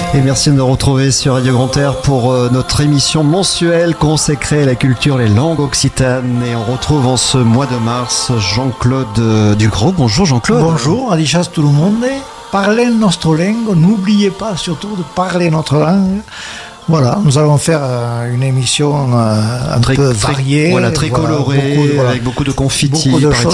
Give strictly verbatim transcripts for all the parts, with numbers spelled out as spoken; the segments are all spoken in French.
Et merci de nous retrouver sur Radio Grand Air pour euh, notre émission mensuelle consacrée à la culture, les langues occitanes. Et on retrouve en ce mois de mars Jean-Claude euh, Dugros. Bonjour Jean-Claude. Bonjour, adichas tout le monde. Parlez notre langue, n'oubliez pas surtout de parler notre langue. Voilà, nous allons faire euh, une émission euh, un très, peu très, variée. Voilà, très voilà, colorée, beaucoup, voilà, avec beaucoup de confettis. Beaucoup de choses.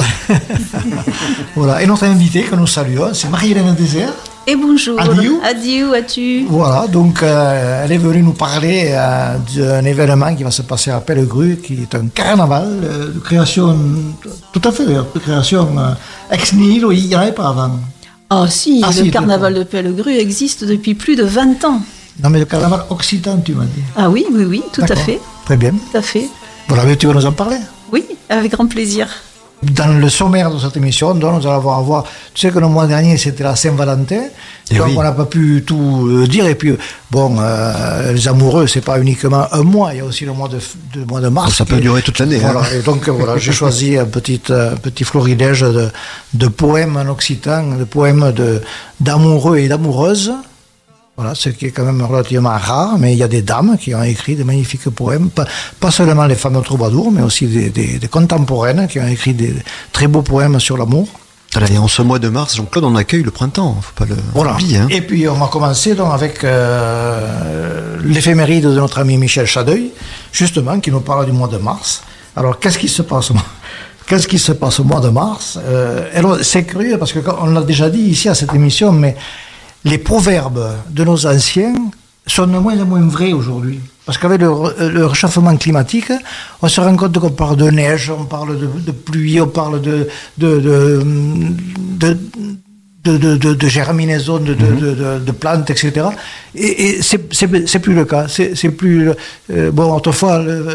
Voilà, et notre invitée que nous saluons, c'est Marie-Hélène Désert. Et bonjour. Adieu. Adieu, as-tu. Voilà, donc euh, elle est venue nous parler euh, d'un événement qui va se passer à Pellegru, qui est un carnaval euh, de création, tout à fait, de création euh, ex nihilo, il n'y en avait pas avant. Ah si, ah, le si, carnaval de Pellegru existe depuis plus de vingt ans. Non mais le carnaval occitan, tu m'as dit. Ah oui, oui, oui, tout D'accord. à fait. Très bien. Tout à fait. Voilà, mais tu vas nous en parler? Oui, avec grand plaisir. Dans le sommaire de cette émission, donc, nous allons avoir, avoir, tu sais que le mois dernier c'était la Saint-Valentin, et donc oui. On n'a pas pu tout euh, dire, et puis bon, euh, les amoureux c'est pas uniquement un mois, il y a aussi le mois de, de, mois de mars. Ça peut est, durer toute l'année. Voilà, hein. Et donc voilà, j'ai choisi un petit, euh, petit florilège de, de poèmes en occitan, de poèmes de, d'amoureux et d'amoureuses. Voilà, ce qui est quand même relativement rare, mais il y a des dames qui ont écrit des magnifiques poèmes, pas, pas seulement les femmes troubadours, mais aussi des, des, des contemporaines qui ont écrit des très beaux poèmes sur l'amour. Et en ce mois de mars, Jean-Claude, on accueille le printemps, faut pas le voilà. oublier. Hein. Et puis on va commencer donc avec euh, l'éphéméride de notre ami Michel Chadeuil, justement, qui nous parle du mois de mars. Alors, qu'est-ce qui se passe Qu'est-ce qui se passe au mois de mars euh, alors, c'est curieux, parce qu'on l'a déjà dit ici à cette émission, mais les proverbes de nos anciens sont de moins en moins vrais aujourd'hui. Parce qu'avec le, le réchauffement climatique, on se rend compte qu'on parle de neige, on parle de, de pluie, on parle de, de, de, de, de, de, de, de germinaison de, de, de, de, de plantes, et cetera. Et, et c'est, c'est, c'est plus le cas. C'est, c'est plus, euh, bon, autrefois, le,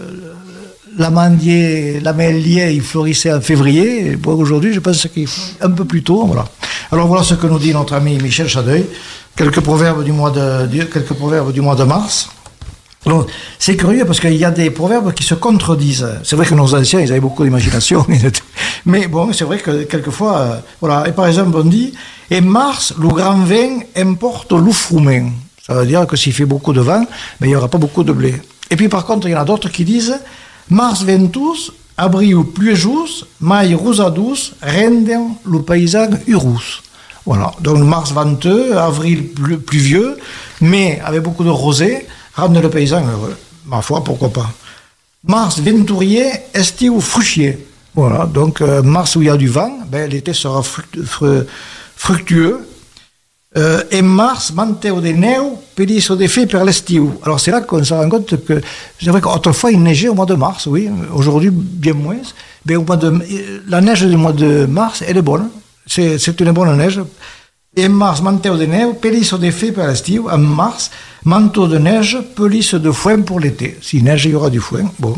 l'amandier, l'amélier, il florissait en février. Bon, aujourd'hui, je pense qu'il faut un peu plus tôt. Voilà. Alors voilà ce que nous dit notre ami Michel Chadeuil. Quelques proverbes du mois de, quelques proverbes du mois de mars. Alors, c'est curieux parce qu'il y a des proverbes qui se contredisent. C'est vrai que nos anciens, ils avaient beaucoup d'imagination. Mais bon, c'est vrai que quelquefois, euh, voilà. Et par exemple, on dit, et mars, le grand vin importe l'oufroumen. Ça veut dire que s'il fait beaucoup de vent, mais il n'y aura pas beaucoup de blé. Et puis par contre, il y en a d'autres qui disent, mars ventus, abril pluejus, mai rosadus, rendem le paysan urus. Voilà. Donc mars venteux, avril pluvieux, mai avec beaucoup de rosée, rendent le paysan heureux. Ma foi, pourquoi pas. Mars venturier, estiu fruchier. Voilà. Donc euh, mars où il y a du vent, ben, l'été sera fruct- fru- fructueux. Euh, et mars, manteo de neu, pelisso de fe per l'estiu. Alors c'est là qu'on se rend compte que, c'est vrai qu'autrefois il neigeait au mois de mars, oui, aujourd'hui bien moins. Mais au mois de, la neige du mois de mars, elle est bonne, c'est, c'est une bonne neige. Et mars, manteo de neu, pelisso de fe per l'estiu. En mars, manteau de neige, pelisse de foin pour l'été. Si neige, il y aura du foin, bon.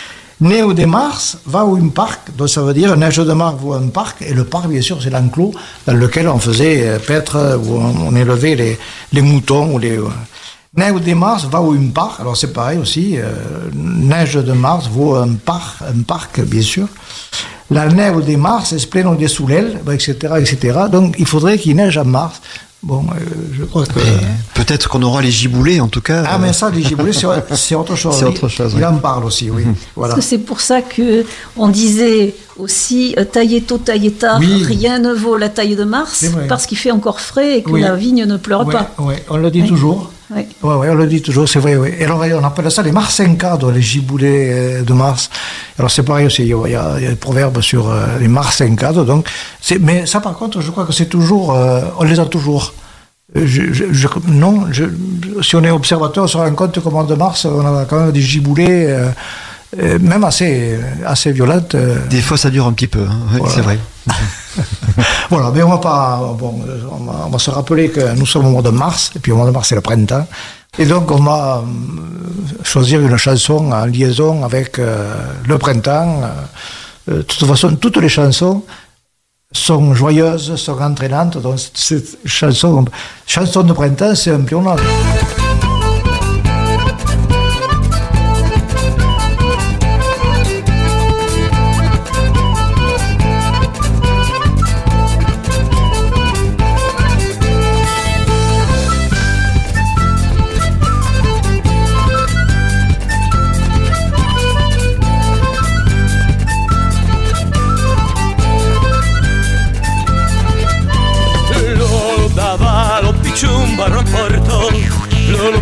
Neu de mars va au un parc, donc ça veut dire neige de mars va au un parc, et le parc, bien sûr, c'est l'enclos dans lequel on faisait paître, où on, on élevait les, les moutons. Ou les, euh. Neu de mars va au un parc, alors c'est pareil aussi, euh, neige de mars va un parc, un parc, bien sûr. La neige de mars est pleine de soleil, et cetera, et cetera. Donc il faudrait qu'il neige en mars. Bon, euh, je crois que... Mais peut-être qu'on aura les giboulées, en tout cas. Ah, mais ça, les giboulées, c'est, c'est autre chose. C'est autre chose, il, oui. il en parle aussi, oui. Mmh. Voilà. Parce que c'est pour ça qu'on disait aussi euh, tailler tôt, tailler tard, oui. Rien ne vaut la taille de mars, parce qu'il fait encore frais et que oui. La vigne ne pleure oui, pas. Oui, on le dit oui. toujours. Oui. Oui, oui, on le dit toujours, c'est vrai. Oui. Et alors, on appelle ça les marsincades, les giboulées de mars. Alors, c'est pareil aussi, il y a, il y a des proverbes sur euh, les marsincades. Donc, c'est, mais ça, par contre, je crois que c'est toujours, euh, on les a toujours. Je, je, je, non, je, si on est observateur, on se rend compte qu'au mois de mars, on a quand même des giboulées, euh, euh, même assez, assez violentes. Euh. Des fois, ça dure un petit peu, hein. Oui, voilà. C'est vrai. Voilà, mais on va pas, bon, on va, on va se rappeler que nous sommes au mois de mars, et puis au mois de mars, c'est le printemps. Et donc, on va choisir une chanson en liaison avec euh, le printemps. Euh, de toute façon, toutes les chansons sont joyeuses, sont entraînantes. Donc, cette chanson, chanson de printemps, c'est un pionnier.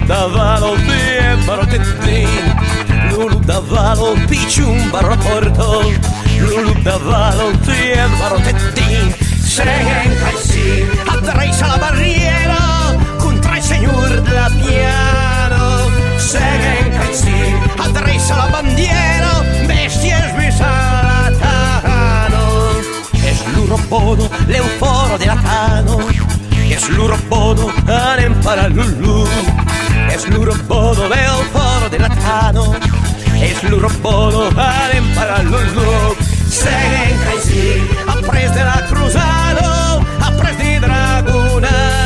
davalo biembaro tettin, lulu davalo picciumbaro porto, lulu davalo biembaro tettin. Seguen casi, attraversa la barriera, contra il signor della piano. Seguen casi, attraversa la bandiera, bestia sbisalatano. Es l'urobono, l'euforo dell'atano. Es l'urobono, anem para lulu. Es l'urobono, l'euforo dell'atano. Es l'urobono, anem para lulu. Seguen casi, apres de la cruzado, apres di dragonaio.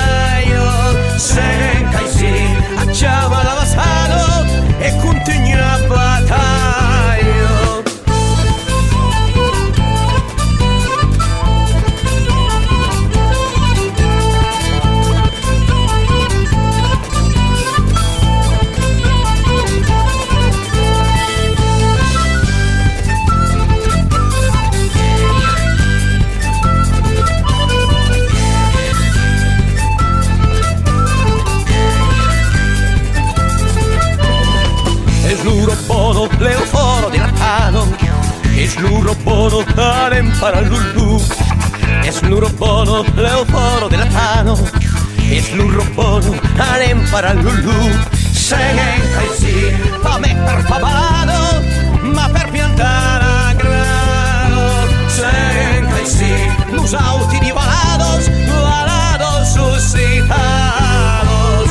Seguen casi, acciava l'avassado e continua a battaglio. L'urobono, l'euforo dell'atano. Es l'urobono, anem para lulu. Es l'urobono, l'euforo dell'atano. Es l'urobono, anem para lulu. Seguen così, ma me per favado, ma per piantare a grano. Seguen così, nos auti di valados, valados suscitados.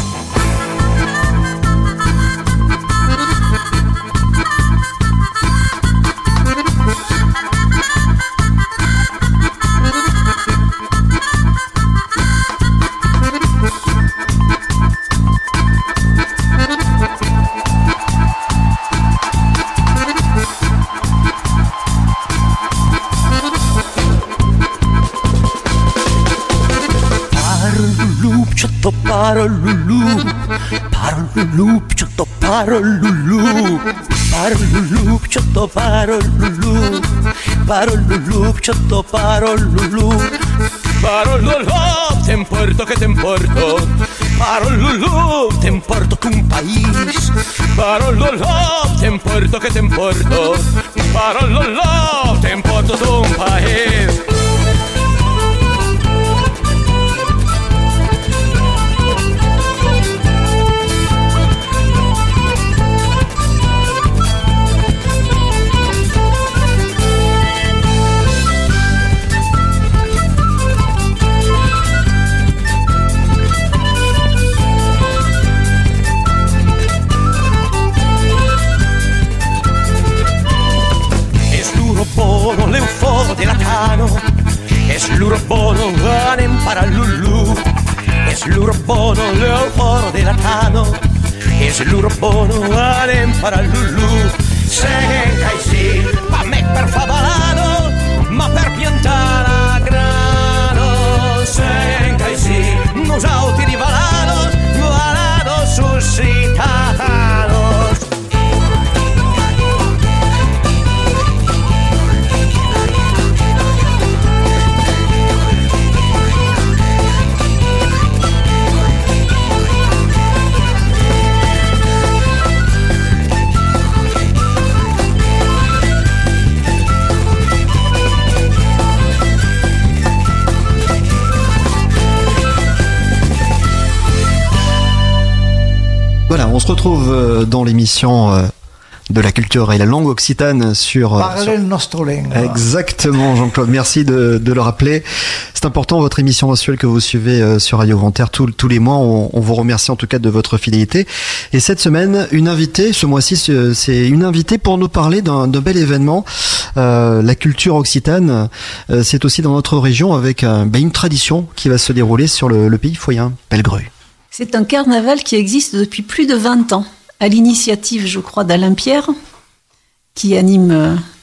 Paro lulu, paro lulu, piccotto paro lulu, paro lulu, piccotto paro lulu, paro lulu, piccotto paro lulu, paro lulu, te importo che te importo, paro lulu, te importo tu un país, paro lulu, te importo che te importo, paro lulu, te importo tu un país. L'euforo dell'atano. Es l'urobono, anem para lulu. Es l'urobono, l'euforo dell'atano. Es l'urobono, anem para lulu. Seguen così, ma me per favalano, ma per piantare a grano. Seguen così, nos auti di valados, valados suscitados. Voilà, on se retrouve dans l'émission de la culture et la langue occitane sur... Parler sur... nostro lingua. Exactement, Jean-Claude, merci de, de le rappeler. C'est important, votre émission mensuelle que vous suivez sur Radio Grand Air tous, tous les mois. On, on vous remercie en tout cas de votre fidélité. Et cette semaine, une invitée, ce mois-ci, c'est une invitée pour nous parler d'un bel événement. Euh, la culture occitane, euh, c'est aussi dans notre région avec euh, bah, une tradition qui va se dérouler sur le, le pays foyen, Pellegru. C'est un carnaval qui existe depuis plus de vingt ans, à l'initiative, je crois, d'Alain Pierre, qui anime euh,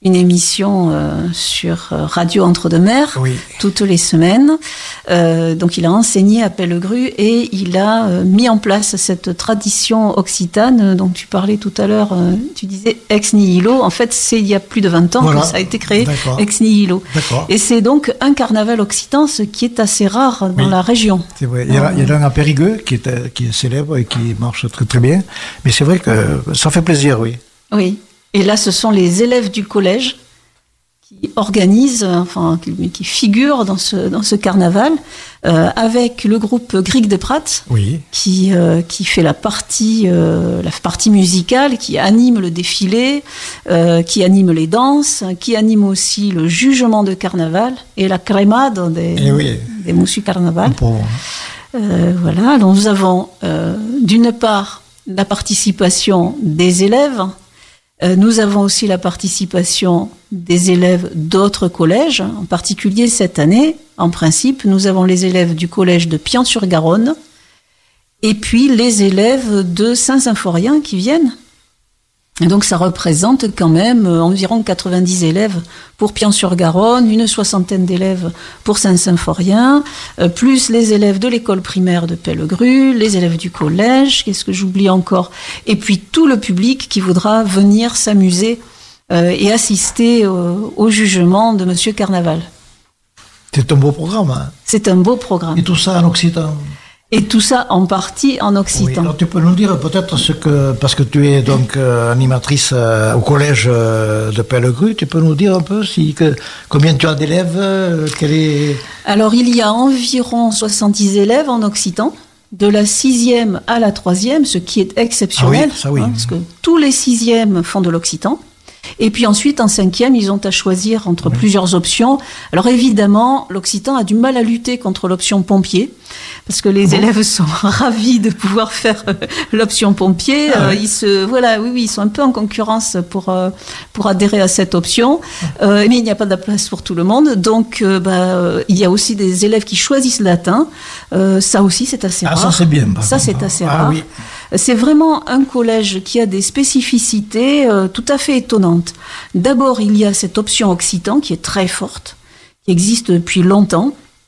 une émission euh, sur Radio Entre-deux-Mers, Oui. toutes les semaines. Euh, donc il a enseigné à Pellegru et il a euh, mis en place cette tradition occitane dont tu parlais tout à l'heure. Euh, tu disais ex nihilo. En fait, c'est il y a plus de vingt ans Voilà. que ça a été créé, D'accord. ex nihilo. D'accord. Et c'est donc un carnaval occitan, ce qui est assez rare dans Oui. la région. C'est vrai. Il y, a, il y en a un à Périgueux qui est, euh, qui est célèbre et qui marche très très bien. Mais c'est vrai que ça fait plaisir, oui. Oui. Et là, ce sont les élèves du collège qui organisent, enfin, qui, qui figurent dans ce, dans ce carnaval, euh, avec le groupe Grieg de Prat, Oui. qui, euh, qui fait la partie, euh, la partie musicale, qui anime le défilé, euh, qui anime les danses, qui anime aussi le jugement de carnaval et la crémade des, Eh oui. des moussus carnaval. Pour, Euh, voilà, donc nous avons euh, d'une part la participation des élèves, euh, nous avons aussi la participation des élèves d'autres collèges, en particulier cette année, en principe, nous avons les élèves du collège de Pian-sur-Garonne et puis les élèves de Saint-Symphorien qui viennent. Et donc ça représente quand même environ quatre-vingt-dix élèves pour Pian-sur-Garonne, une soixantaine d'élèves pour Saint-Symphorien, euh, plus les élèves de l'école primaire de Pellegru, les élèves du collège, qu'est-ce que j'oublie encore, et puis tout le public qui voudra venir s'amuser euh, et assister au, au jugement de Monsieur Carnaval. c'est un beau programme. Hein. C'est un beau programme. Et tout ça en occitan. Et tout ça en partie en Oui. occitan. Alors tu peux nous dire peut-être ce que, parce que tu es donc euh, animatrice euh, au collège euh, de Pellegru, tu peux nous dire un peu si, que, combien tu as d'élèves, euh, quel est... Alors, il y a environ soixante-dix élèves en occitan, de la sixième à la troisième, ce qui est exceptionnel, Ah oui, ça oui. hein, parce que tous les sixièmes font de l'occitan. Et puis ensuite, en cinquième, ils ont à choisir entre oui. plusieurs options. Alors évidemment, l'occitan a du mal à lutter contre l'option pompier, parce que les bon. élèves sont ravis de pouvoir faire euh, l'option pompier. Ah, euh, ouais. Ils se, voilà, oui, oui, ils sont un peu en concurrence pour euh, pour adhérer à cette option, euh, mais il n'y a pas de place pour tout le monde. Donc, euh, bah, euh, il y a aussi des élèves qui choisissent latin. Euh, ça aussi, c'est assez ah, rare. Ça, c'est bien. Ça, c'est assez ah, rare. Oui. C'est vraiment un collège qui a des spécificités euh, tout à fait étonnantes. D'abord, il y a cette option occitan qui est très forte, qui existe depuis longtemps.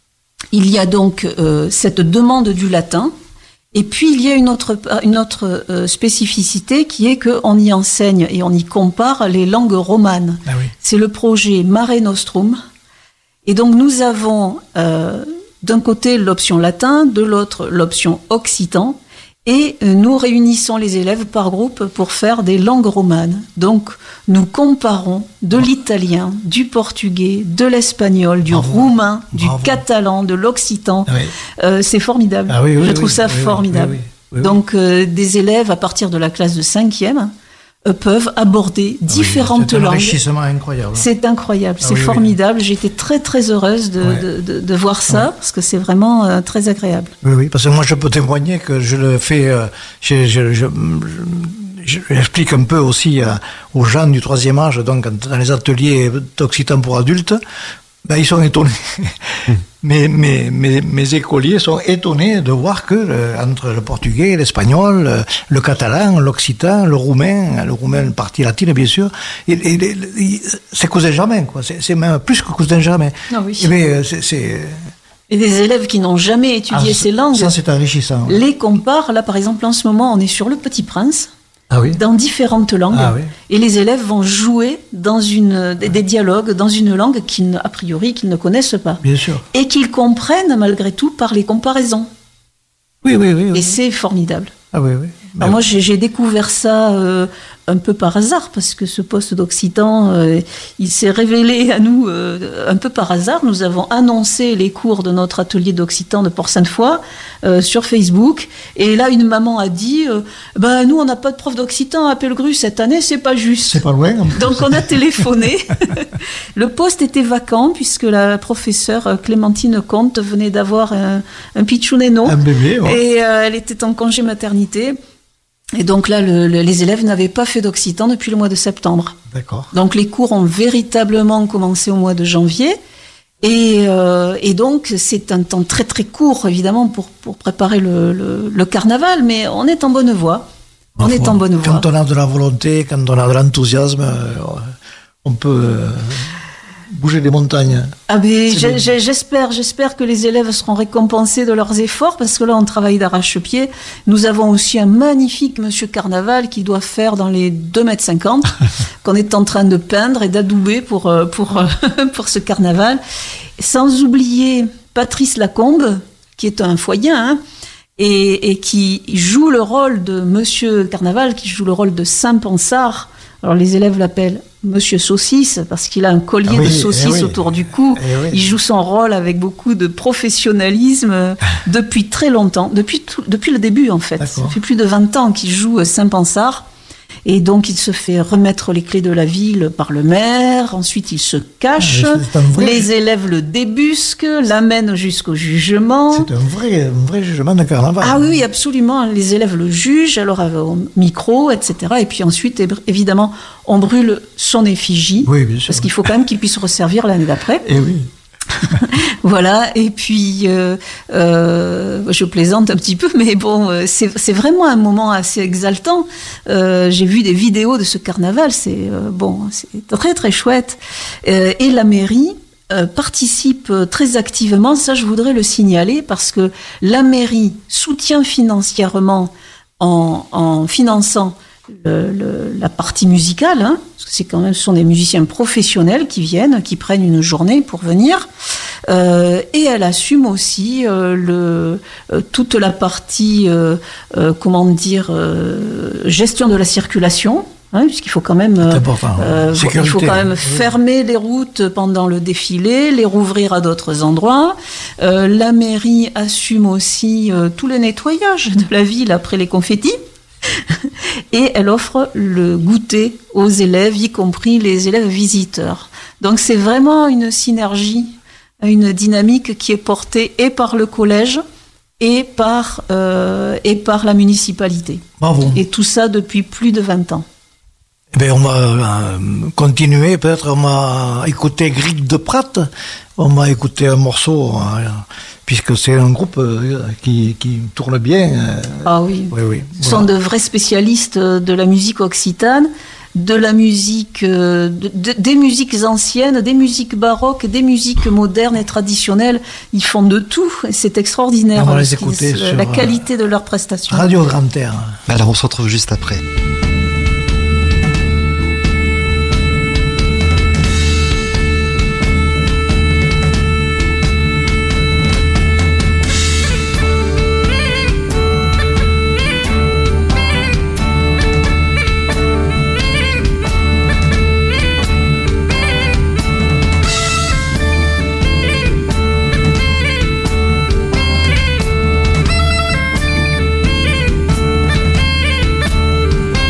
Il y a donc euh, cette demande du latin. Et puis, il y a une autre, une autre euh, spécificité qui est qu'on y enseigne et on y compare les langues romanes. Ah oui. C'est le projet Mare Nostrum. Et donc, nous avons euh, d'un côté l'option latin, de l'autre l'option occitan. Et nous réunissons les élèves par groupe pour faire des langues romanes. Donc, nous comparons de l'italien, du portugais, de l'espagnol, du Bravo. roumain, Bravo. du catalan, de l'occitan. Ah oui. euh, c'est formidable. Ah oui, oui, Je trouve oui, ça oui, formidable. Oui, oui, oui, oui. Donc, euh, des élèves à partir de la classe de cinquième euh, peuvent aborder différentes oui, c'est langues. C'est un enrichissement incroyable. C'est incroyable, ah c'est oui, formidable. Oui. J'ai été très très heureuse de, ouais. de, de, de voir ça, ouais. parce que c'est vraiment euh, très agréable. Oui, oui, parce que moi je peux témoigner que je le fais, euh, je, je, je, je, j'explique un peu aussi euh, aux gens du troisième âge, donc dans les ateliers d'occitan pour adultes, ben, ils sont étonnés. mes, mes, mes, mes écoliers sont étonnés de voir que euh, entre le portugais, l'espagnol, le, le catalan, l'occitan, le roumain, le roumain partie latine bien sûr, et, et, et, c'est cousin germain, quoi. C'est, c'est même plus que cousin germain. Ah oui. Et bien, c'est, c'est... Et des élèves qui n'ont jamais étudié ah, ces langues, ça c'est enrichissant. Ouais. Les comparent. Là, par exemple, en ce moment, on est sur Le Petit Prince. Ah oui. Dans différentes langues, ah oui. et les élèves vont jouer dans une, des, des dialogues dans une langue qu'ils, a priori qu'ils ne connaissent pas. Bien sûr. Et qu'ils comprennent malgré tout par les comparaisons. Oui, oui, oui. oui. Et c'est formidable. Ah oui, oui. Alors moi, j'ai, j'ai découvert ça euh, un peu par hasard, parce que ce poste d'occitan, euh, il s'est révélé à nous euh, un peu par hasard. Nous avons annoncé les cours de notre atelier d'occitan de Port-Sainte-Foy euh, sur Facebook. Et là, une maman a dit euh, « Ben, nous, on n'a pas de prof d'occitan à Pellegru cette année, c'est pas juste. » C'est pas loin. Donc, on a téléphoné. Le poste était vacant, puisque la professeure Clémentine Comte venait d'avoir un, un pitchouneno. Un bébé, ouais. Et euh, elle était en congé maternité. Et donc là, le, le, les élèves n'avaient pas fait d'occitan depuis le mois de septembre. D'accord. Donc les cours ont véritablement commencé au mois de janvier. Et, euh, et donc c'est un temps très très court, évidemment, pour, pour préparer le, le, le carnaval, mais on est en bonne voie. On enfin, est en bonne voie. Quand on a de la volonté, quand on a de l'enthousiasme, on peut euh, bouger des montagnes. Ah ben, j'ai, j'ai, j'espère, j'espère que les élèves seront récompensés de leurs efforts, parce que là, on travaille d'arrache-pied. Nous avons aussi un magnifique Monsieur Carnaval qui doit faire dans les deux mètres cinquante, qu'on est en train de peindre et d'adouber pour, pour, pour ce carnaval. Sans oublier Patrice Lacombe, qui est un foyen, hein, et, et qui joue le rôle de Monsieur Carnaval, qui joue le rôle de Saint-Ponsard. Alors les élèves l'appellent Monsieur Saucisse parce qu'il a un collier ah oui, de saucisse eh oui. autour du cou. Eh oui. Il joue son rôle avec beaucoup de professionnalisme depuis très longtemps, depuis, tout, depuis le début en fait. D'accord. Ça fait plus de vingt ans qu'il joue Saint-Ponsard. Et donc, il se fait remettre les clés de la ville par le maire. Ensuite, il se cache. Ah, vrai... Les élèves le débusquent, l'amènent jusqu'au jugement. C'est un vrai, un vrai jugement de carnaval. Ah oui, absolument. Les élèves le jugent, alors au micro, et cetera. Et puis ensuite, évidemment, on brûle son effigie. Oui, bien sûr. Parce qu'il faut quand même qu'il puisse resservir l'année d'après. Et oui. Voilà, et puis euh, euh, je plaisante un petit peu, mais bon, c'est, c'est vraiment un moment assez exaltant. Euh, j'ai vu des vidéos de ce carnaval, c'est euh, bon, c'est très très chouette. Euh, et la mairie euh, participe très activement, ça je voudrais le signaler, parce que la mairie soutient financièrement en, en finançant Le, le, la partie musicale, hein, parce que c'est quand même, ce sont des musiciens professionnels qui viennent, qui prennent une journée pour venir, euh, et elle assume aussi euh, le, euh, toute la partie, euh, euh, comment dire, euh, gestion de la circulation. Hein, puisqu'il faut quand même, euh, il faut quand même fermer les routes pendant le défilé, les rouvrir à d'autres endroits. Euh, la mairie assume aussi euh, tout le nettoyage de la ville après les confettis. Et elle offre le goûter aux élèves, y compris les élèves visiteurs. Donc c'est vraiment une synergie, une dynamique qui est portée et par le collège et par, euh, et par la municipalité. Bravo. Et tout ça depuis plus de vingt ans. Eh bien, on va euh, continuer, peut-être on va écouter Grieg de Prat, on va écouter un morceau... Euh, puisque c'est un groupe qui, qui tourne bien. Ah oui, oui, oui. Ce voilà. sont de vrais spécialistes de la musique occitane, de la musique, de, de, des musiques anciennes, des musiques baroques, des musiques modernes et traditionnelles. Ils font de tout, et c'est extraordinaire. On va les écouter la sur qualité de leurs prestations. Radio Grand Air. Alors on se retrouve juste après. Thank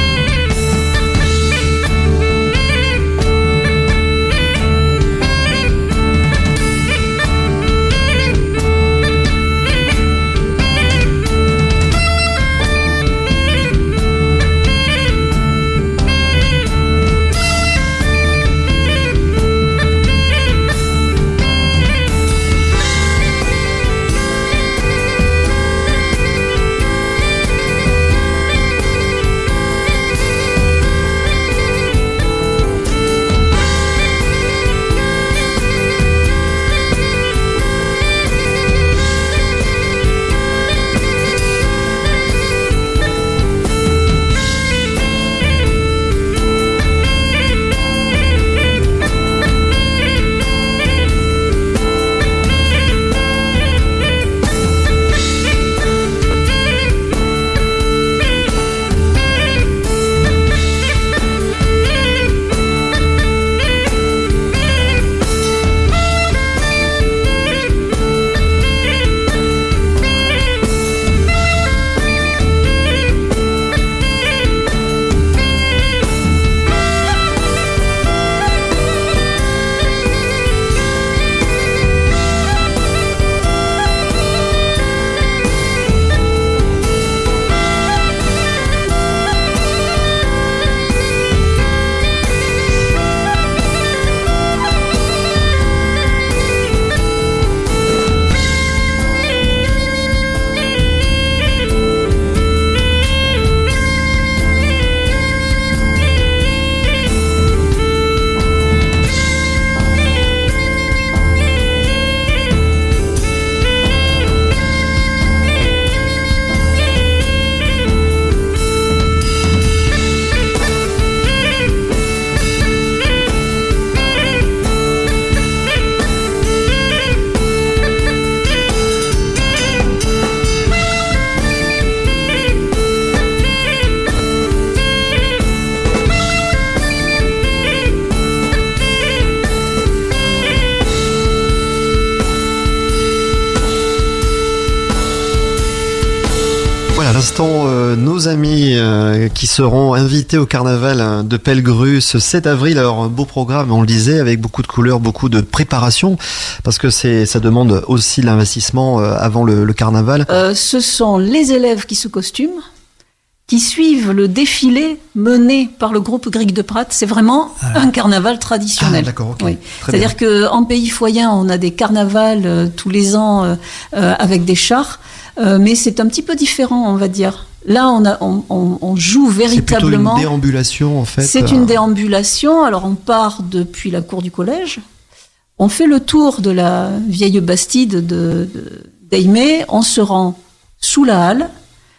Voilà, à l'instant, euh, nos amis euh, qui seront invités au carnaval de Pellegru ce sept avril. Alors, un beau programme, on le disait, avec beaucoup de couleurs, beaucoup de préparation, parce que c'est, ça demande aussi l'investissement euh, avant le, le carnaval. Euh, ce sont les élèves qui se costument, qui suivent le défilé mené par le groupe Gric de Prat. C'est vraiment ah. un carnaval traditionnel. Ah, d'accord, ok. Oui. Très C'est-à-dire bien. qu'en pays foyen, on a des carnavals euh, tous les ans euh, euh, avec des chars. Euh, mais c'est un petit peu différent, on va dire. Là, on, a, on, on, on joue véritablement. C'est plutôt une déambulation, en fait. C'est une déambulation. Alors, on part depuis la cour du collège. On fait le tour de la vieille bastide de, de, d'Aimé. On se rend sous la halle.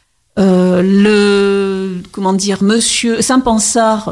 Euh, le, comment dire, monsieur Saint-Pansard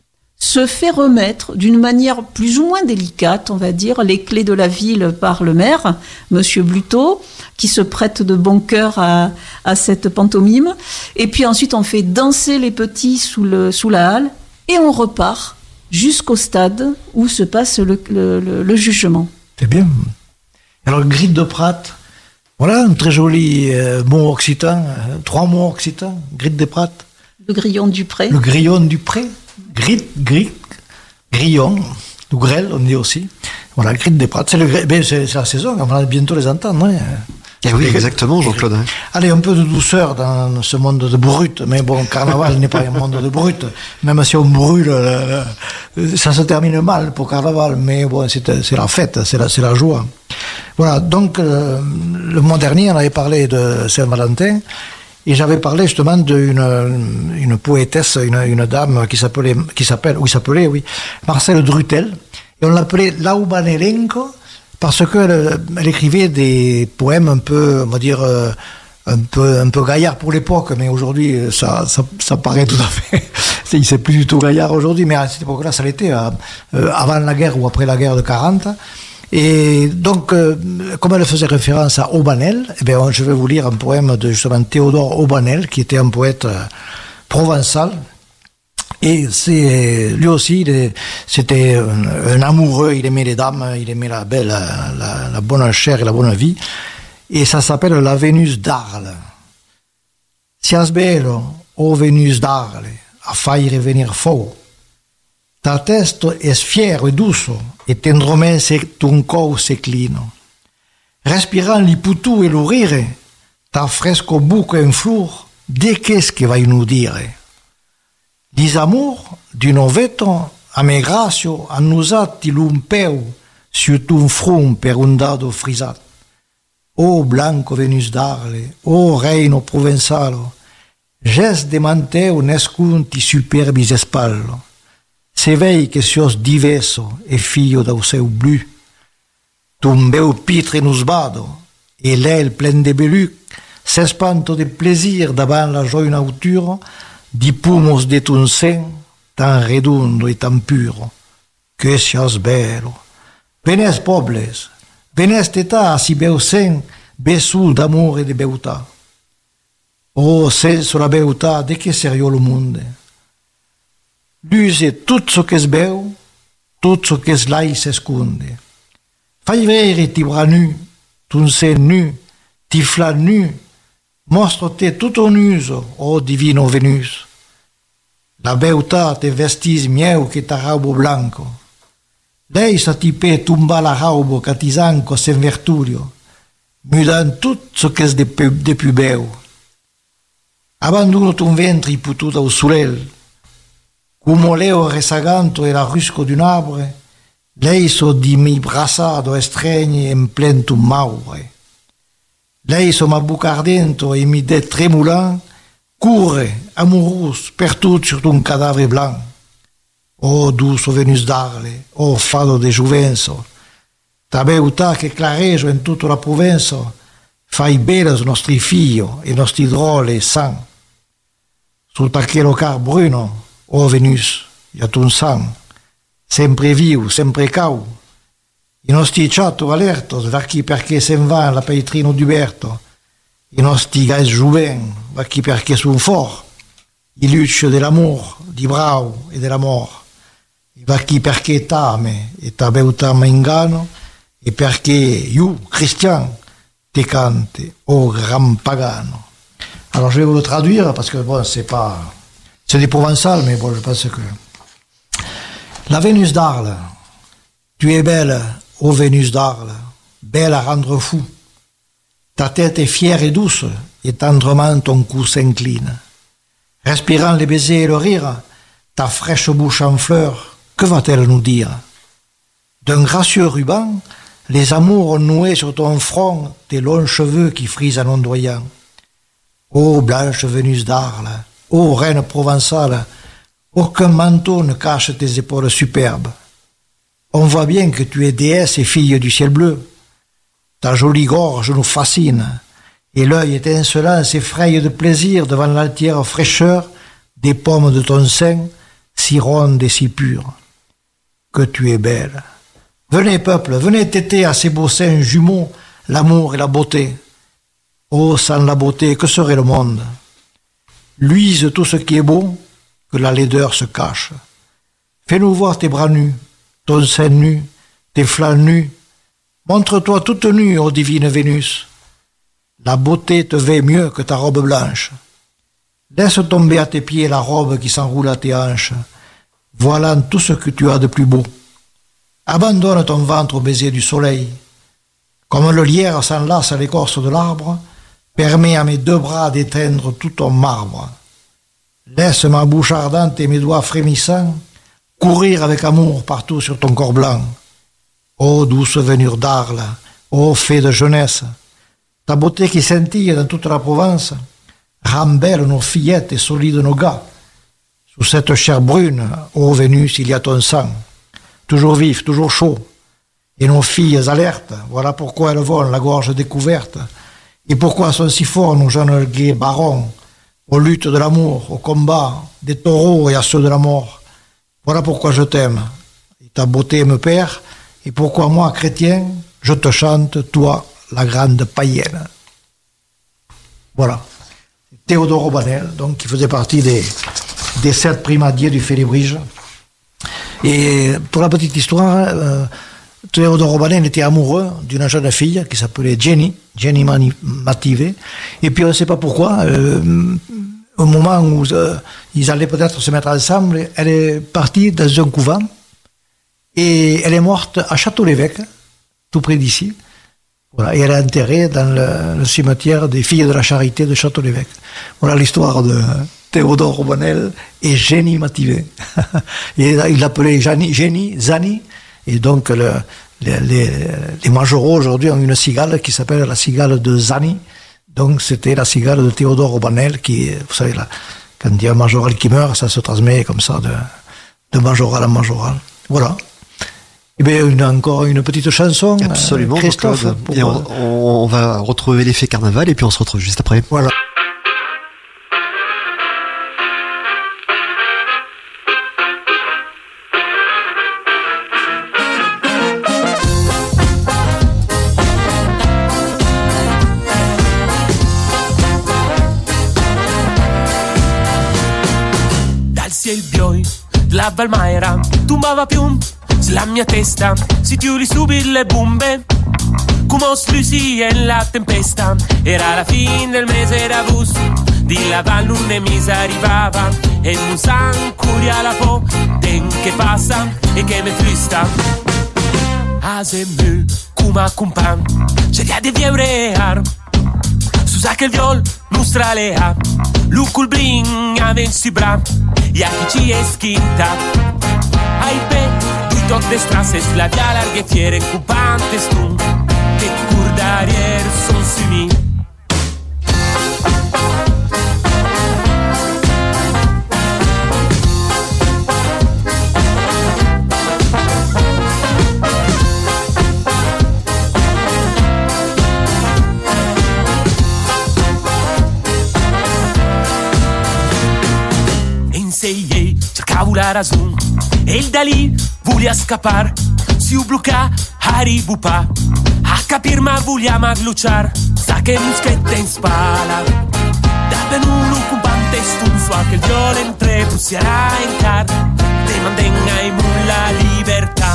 se fait remettre d'une manière plus ou moins délicate, on va dire, les clés de la ville par le maire, monsieur Bluteau, qui se prête de bon cœur à, à cette pantomime. Et puis ensuite, on fait danser les petits sous, le, sous la halle et on repart jusqu'au stade où se passe le, le, le, le jugement. C'est bien. Alors, Gric de Prat, voilà un très joli euh, mot occitan, euh, trois mots occitans, Gric de Prat. Le grillon du pré. Le grillon du pré. Grit, grit, grillon, ou grêle, on dit aussi. Voilà, Gric de Prat, c'est, le, ben, c'est, c'est la saison, on va bientôt les entendre. Hein. Eh oui, exactement, Jean-Claude. Allez, un peu de douceur dans ce monde de brut, mais bon, carnaval n'est pas un monde de brut, même si on brûle, euh, ça se termine mal pour carnaval, mais bon, c'est, c'est la fête, c'est la, c'est la joie. Voilà, donc, euh, le mois dernier, on avait parlé de Saint-Valentin, et j'avais parlé justement d'une une poétesse, une, une dame qui s'appelait, qui s'appelle, ou s'appelait, oui, Marcelle Drutel, et on l'appelait Laubanelenko, parce qu'elle elle écrivait des poèmes un peu, on va dire, euh, un peu, un peu gaillard pour l'époque, mais aujourd'hui, ça, ça, ça paraît tout à fait, c'est, c'est plus du tout gaillard aujourd'hui, mais à cette époque-là, ça l'était, euh, avant la guerre ou après la guerre de quarante. Et donc, euh, comme elle faisait référence à Aubanel, eh bien, je vais vous lire un poème de justement Théodore Aubanel, qui était un poète euh, provençal. Et c'est, lui aussi, il est, c'était un, un amoureux, il aimait les dames, il aimait la belle, la, la, la bonne chair et la bonne vie. Et ça s'appelle La Vénus d'Arles. Sias bello, o Vénus d'Arles, a faire venir faux. Ta testo es fiero e duso, e tendromese ton cou s'eclino. Respirant l'iputu e l'urire, ta fresco buco en flor, de qu'est-ce que vai nous dire? Dis amour, d'un ovetto, a me gracio, annusati l'un peu, sur ton front per un dado frisat. O blanco Venus d'Arles, o reino provenzalo, ges de manteu nescunti superbis espallo. Se vei che sios diverso e figlio da seu blu, tumbeu pitre nos vado, e l'aile pleine de beluc, s'espanto de plaisir davant la joie nature, di pumos de ton sen, tan redondo e tan puro, que sios bello. Venes pobles, venes teta si beu sen, besu d'amour e de beuta. Oh, senso la beuta, de que serio le monde? L'use tout ce che es beu, tout ce che es lai s'esconde. Fai vedere ti bras nus, ton sen nu, ti fla nu, mostra-te tout ton uso, o divino Venus. La beuta te vestis mieu che ta raubo blanco. Lei sa ti pe tumba la raubo ca ti zanco sen verturio, mudant tout ce che es de, de più beu. Abbandono ton ventre pututa au soleil, come leo resaganto e la rusco d'un arbre, lei so di mi brassado estregne en plen tu maure. Lei so ma buca ardento e mi de tremulant, courre, amourous, per tout sur ton cadavre blanc. O duso Venus d'Arles, o fado de Juvenzo, ta beuta che clareggio in tutta la Provenza, fai belas nostri figlio e nostri drole e sang. Sul tacchelo car bruno, o Venus, a ton sang, sempre viu, sempre cau, i nostri ciato alertos, da chi perché sen va la peitrino d'Uberto, i nostri gais giuven, da chi perché son fort, i luccio dell'amor, di brau e della mor, da chi perché t'ame e ta beuta m'ingano, e perché io, cristian, te cante, o gran pagano. Alors je vais vous le traduire parce que bon, c'est pas, c'est des provençal, mais bon, je pense que la Vénus d'Arles, tu es belle, ô Vénus d'Arles, belle à rendre fou. Ta tête est fière et douce, et tendrement ton cou s'incline. Respirant les baisers et le rire, ta fraîche bouche en fleurs, que va-t-elle nous dire? D'un gracieux ruban, les amours ont noué sur ton front tes longs cheveux qui frisent en ondoyant. Ô blanche Vénus d'Arles, ô reine provençale, aucun manteau ne cache tes épaules superbes. On voit bien que tu es déesse et fille du ciel bleu. Ta jolie gorge nous fascine, et l'œil étincelant s'effraie de plaisir devant l'altière fraîcheur des pommes de ton sein, si rondes et si pures. Que tu es belle. Venez, peuple, venez téter à ces beaux seins jumeaux l'amour et la beauté. Oh, sans la beauté, que serait le monde? Luise tout ce qui est beau, que la laideur se cache. Fais-nous voir tes bras nus, ton sein nu, tes flancs nus. Montre-toi toute nue, ô divine Vénus. La beauté te vêt mieux que ta robe blanche. Laisse tomber à tes pieds la robe qui s'enroule à tes hanches. Voilà tout ce que tu as de plus beau. Abandonne ton ventre au baiser du soleil. Comme le lierre s'enlace à l'écorce de l'arbre, permets à mes deux bras d'éteindre tout ton marbre. Laisse ma bouche ardente et mes doigts frémissants courir avec amour partout sur ton corps blanc. Ô douce Vénus d'Arles, ô fée de jeunesse, ta beauté qui scintille dans toute la Provence rend belle nos fillettes et solides nos gars. Sous cette chair brune, ô Vénus, il y a ton sang, toujours vif, toujours chaud, et nos filles alertes, voilà pourquoi elles volent la gorge découverte, et pourquoi sont si forts nos jeunes gays barons, aux luttes de l'amour, au combat des taureaux et à ceux de la mort. Voilà pourquoi je t'aime, et ta beauté me perd, et pourquoi moi, chrétien, je te chante, toi, la grande païenne. Voilà. Théodore Aubanel, donc, qui faisait partie des, des sept primadiers du Félibrige. Et pour la petite histoire, euh, Théodore Aubanel était amoureux d'une jeune fille qui s'appelait Jenny, Jenny Mativé. Et puis on ne sait pas pourquoi, euh, au moment où euh, ils allaient peut-être se mettre ensemble, elle est partie dans un couvent. Et elle est morte à Château-l'Évêque, tout près d'ici. Voilà, et elle est enterrée dans le, le cimetière des Filles de la Charité de Château-l'Évêque. Voilà l'histoire de Théodore Aubanel et Jenny Mativé. Et il l'appelait Jenny, Zani. Et donc le, les, les, les majoraux aujourd'hui ont une cigale qui s'appelle la cigale de Zani. Donc c'était la cigale de Théodore Aubanel qui, vous savez, là, quand il y a un majoral qui meurt, ça se transmet comme ça de, de majoral en majoral. Voilà. Eh bien, une, encore une petite chanson. Absolument, euh, Christophe. Pour... Et on, on va retrouver l'effet carnaval et puis on se retrouve juste après. Voilà. Dal ciel blu della Valmaera tumbava più la mia testa, si chiudi subito le bombe, come slusi in la tempesta. Era la fine del mese d'agosto, di la luna mi arrivava, e un san curia la po, den che passa e che mi frista. Asemu, come accompagn, c'è di vieurear, susa che il viol nostra lea, lucul bling avensi bra, e a chi ci è schinta, ai pe. Tot de strasses, la via larghe fiere, cupante stun, che curdarier son sumi. Inseiei, cercavo la ragione, e il da lì volia scappar, si ubluca a ribupa, a capir ma volia magluciar, sa che muschetta in spala, da benulo cumpante stun, so che il viol entre pusierà in car, te mantenga in la libertà.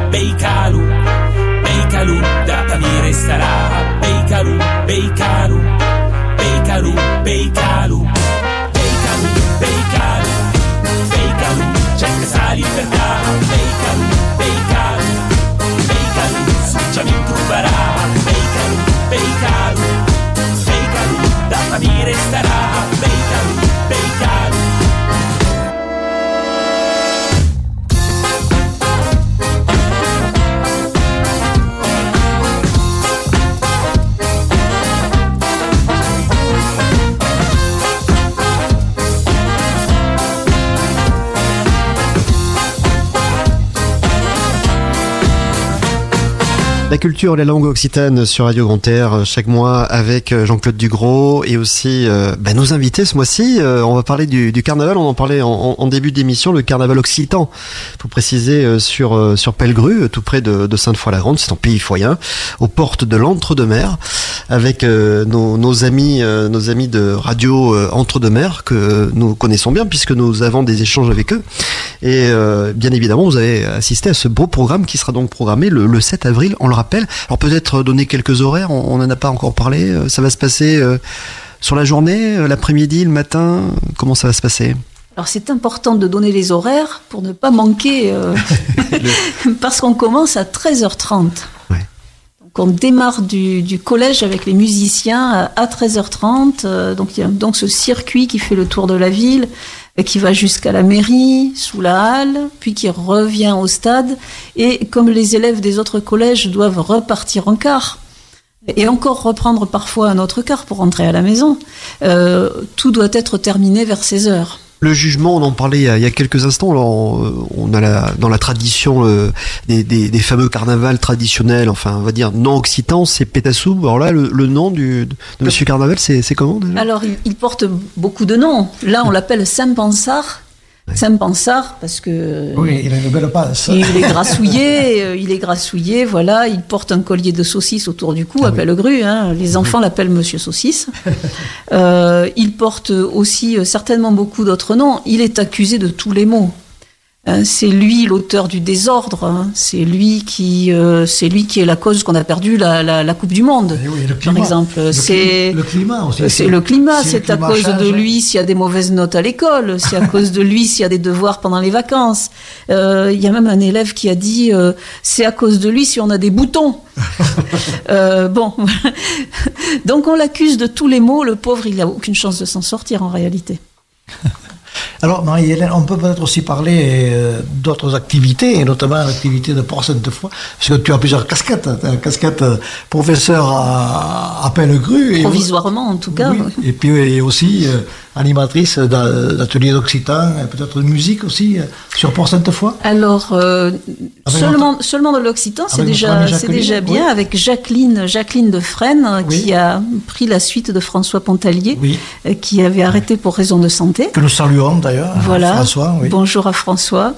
Beikalu, Beikalu, da mi resterà. Beikalu, Beikalu, Beikalu, Beikalu, Beikalu, Beikalu, Beikalu, cerca sa libertà. Beikalu, Beikalu, Beikalu, già mi troverà. Beikalu, Beikalu, Beikalu, da mi resterà. Beikalu, Beikalu. La culture, la langue occitane sur Radio Grand Air chaque mois avec Jean-Claude Dugros et aussi euh, bah, nos invités ce mois-ci. Euh, on va parler du, du carnaval. On en parlait en, en début d'émission, le carnaval occitan. Faut préciser euh, sur euh, sur Pellegru, tout près de, de Sainte-Foy-la-Grande, c'est en pays foyen, aux portes de l'Entre-deux-Mers, avec euh, nos, nos amis euh, nos amis de Radio euh, Entre-deux-Mers que nous connaissons bien puisque nous avons des échanges avec eux. Et euh, bien évidemment, vous avez assisté à ce beau programme qui sera donc programmé le, le sept avril. On le rappelle. Alors peut-être donner quelques horaires, on n'en a pas encore parlé. Ça va se passer euh, sur la journée, l'après-midi, le matin. Comment ça va se passer ? Alors c'est important de donner les horaires pour ne pas manquer, euh, parce qu'on commence à treize heures trente. Ouais. Donc on démarre du, du collège avec les musiciens à treize heures trente. Euh, donc il y a donc ce circuit qui fait le tour de la ville, qui va jusqu'à la mairie, sous la halle, puis qui revient au stade. Et comme les élèves des autres collèges doivent repartir en car, et encore reprendre parfois un autre car pour rentrer à la maison, euh, tout doit être terminé vers seize heures. Le jugement, on en parlait il y a, il y a quelques instants. Alors, on a la, dans la tradition euh, des, des, des fameux carnavals traditionnels, enfin, on va dire non occitans, c'est Pétassou. Alors là, le, le nom du, de Monsieur Carnaval, c'est, c'est comment déjà ? Alors, il, il porte beaucoup de noms. Là, on l'appelle Saint-Pansard. Ouais. Saint-Pansard, parce que... Oui, il a une belle passe. Il est grassouillé, euh, il est grassouillé, voilà. Il porte un collier de saucisse autour du cou, Ah à oui. Pellegru, hein. Les enfants l'appellent Monsieur Saucisse. euh, il porte aussi euh, certainement beaucoup d'autres noms. Il est accusé de tous les maux. Hein, c'est lui l'auteur du désordre. Hein. C'est lui qui, euh, c'est lui qui est la cause qu'on a perdu la, la, la Coupe du Monde. Eh oui, le par climat. exemple, Le c'est cli- le climat aussi. c'est le climat. Si C'est le à climat cause change, de lui s'il y a des mauvaises notes à l'école. C'est à cause de lui s'il y a des devoirs pendant les vacances. Euh, Il y a même un élève qui a dit euh, c'est à cause de lui si on a des boutons. euh, bon, donc on l'accuse de tous les maux. Le pauvre, il a aucune chance de s'en sortir en réalité. Alors, Marie-Hélène, on peut peut-être aussi parler euh, d'autres activités, et notamment l'activité de Port-Sainte-Foy, parce que tu as plusieurs casquettes. Tu as la casquette euh, professeur à, à Pellegru. Et, Provisoirement, en tout cas. oui, Oui. et puis et aussi euh, animatrice d'a- d'ateliers d'occitan, et peut-être de musique aussi, euh, sur Port-Sainte-Foy. Alors, euh, Avec seulement, seulement de l'Occitan, c'est Avec notre déjà, amie c'est Jacqueline, déjà bien, oui. avec Jacqueline, Jacqueline de Fresnes, Oui. qui a pris la suite de François Pontalier, Oui. euh, qui avait arrêté pour raison de santé. Que nous saluons d'ailleurs, Voilà. François. Oui. Bonjour à François.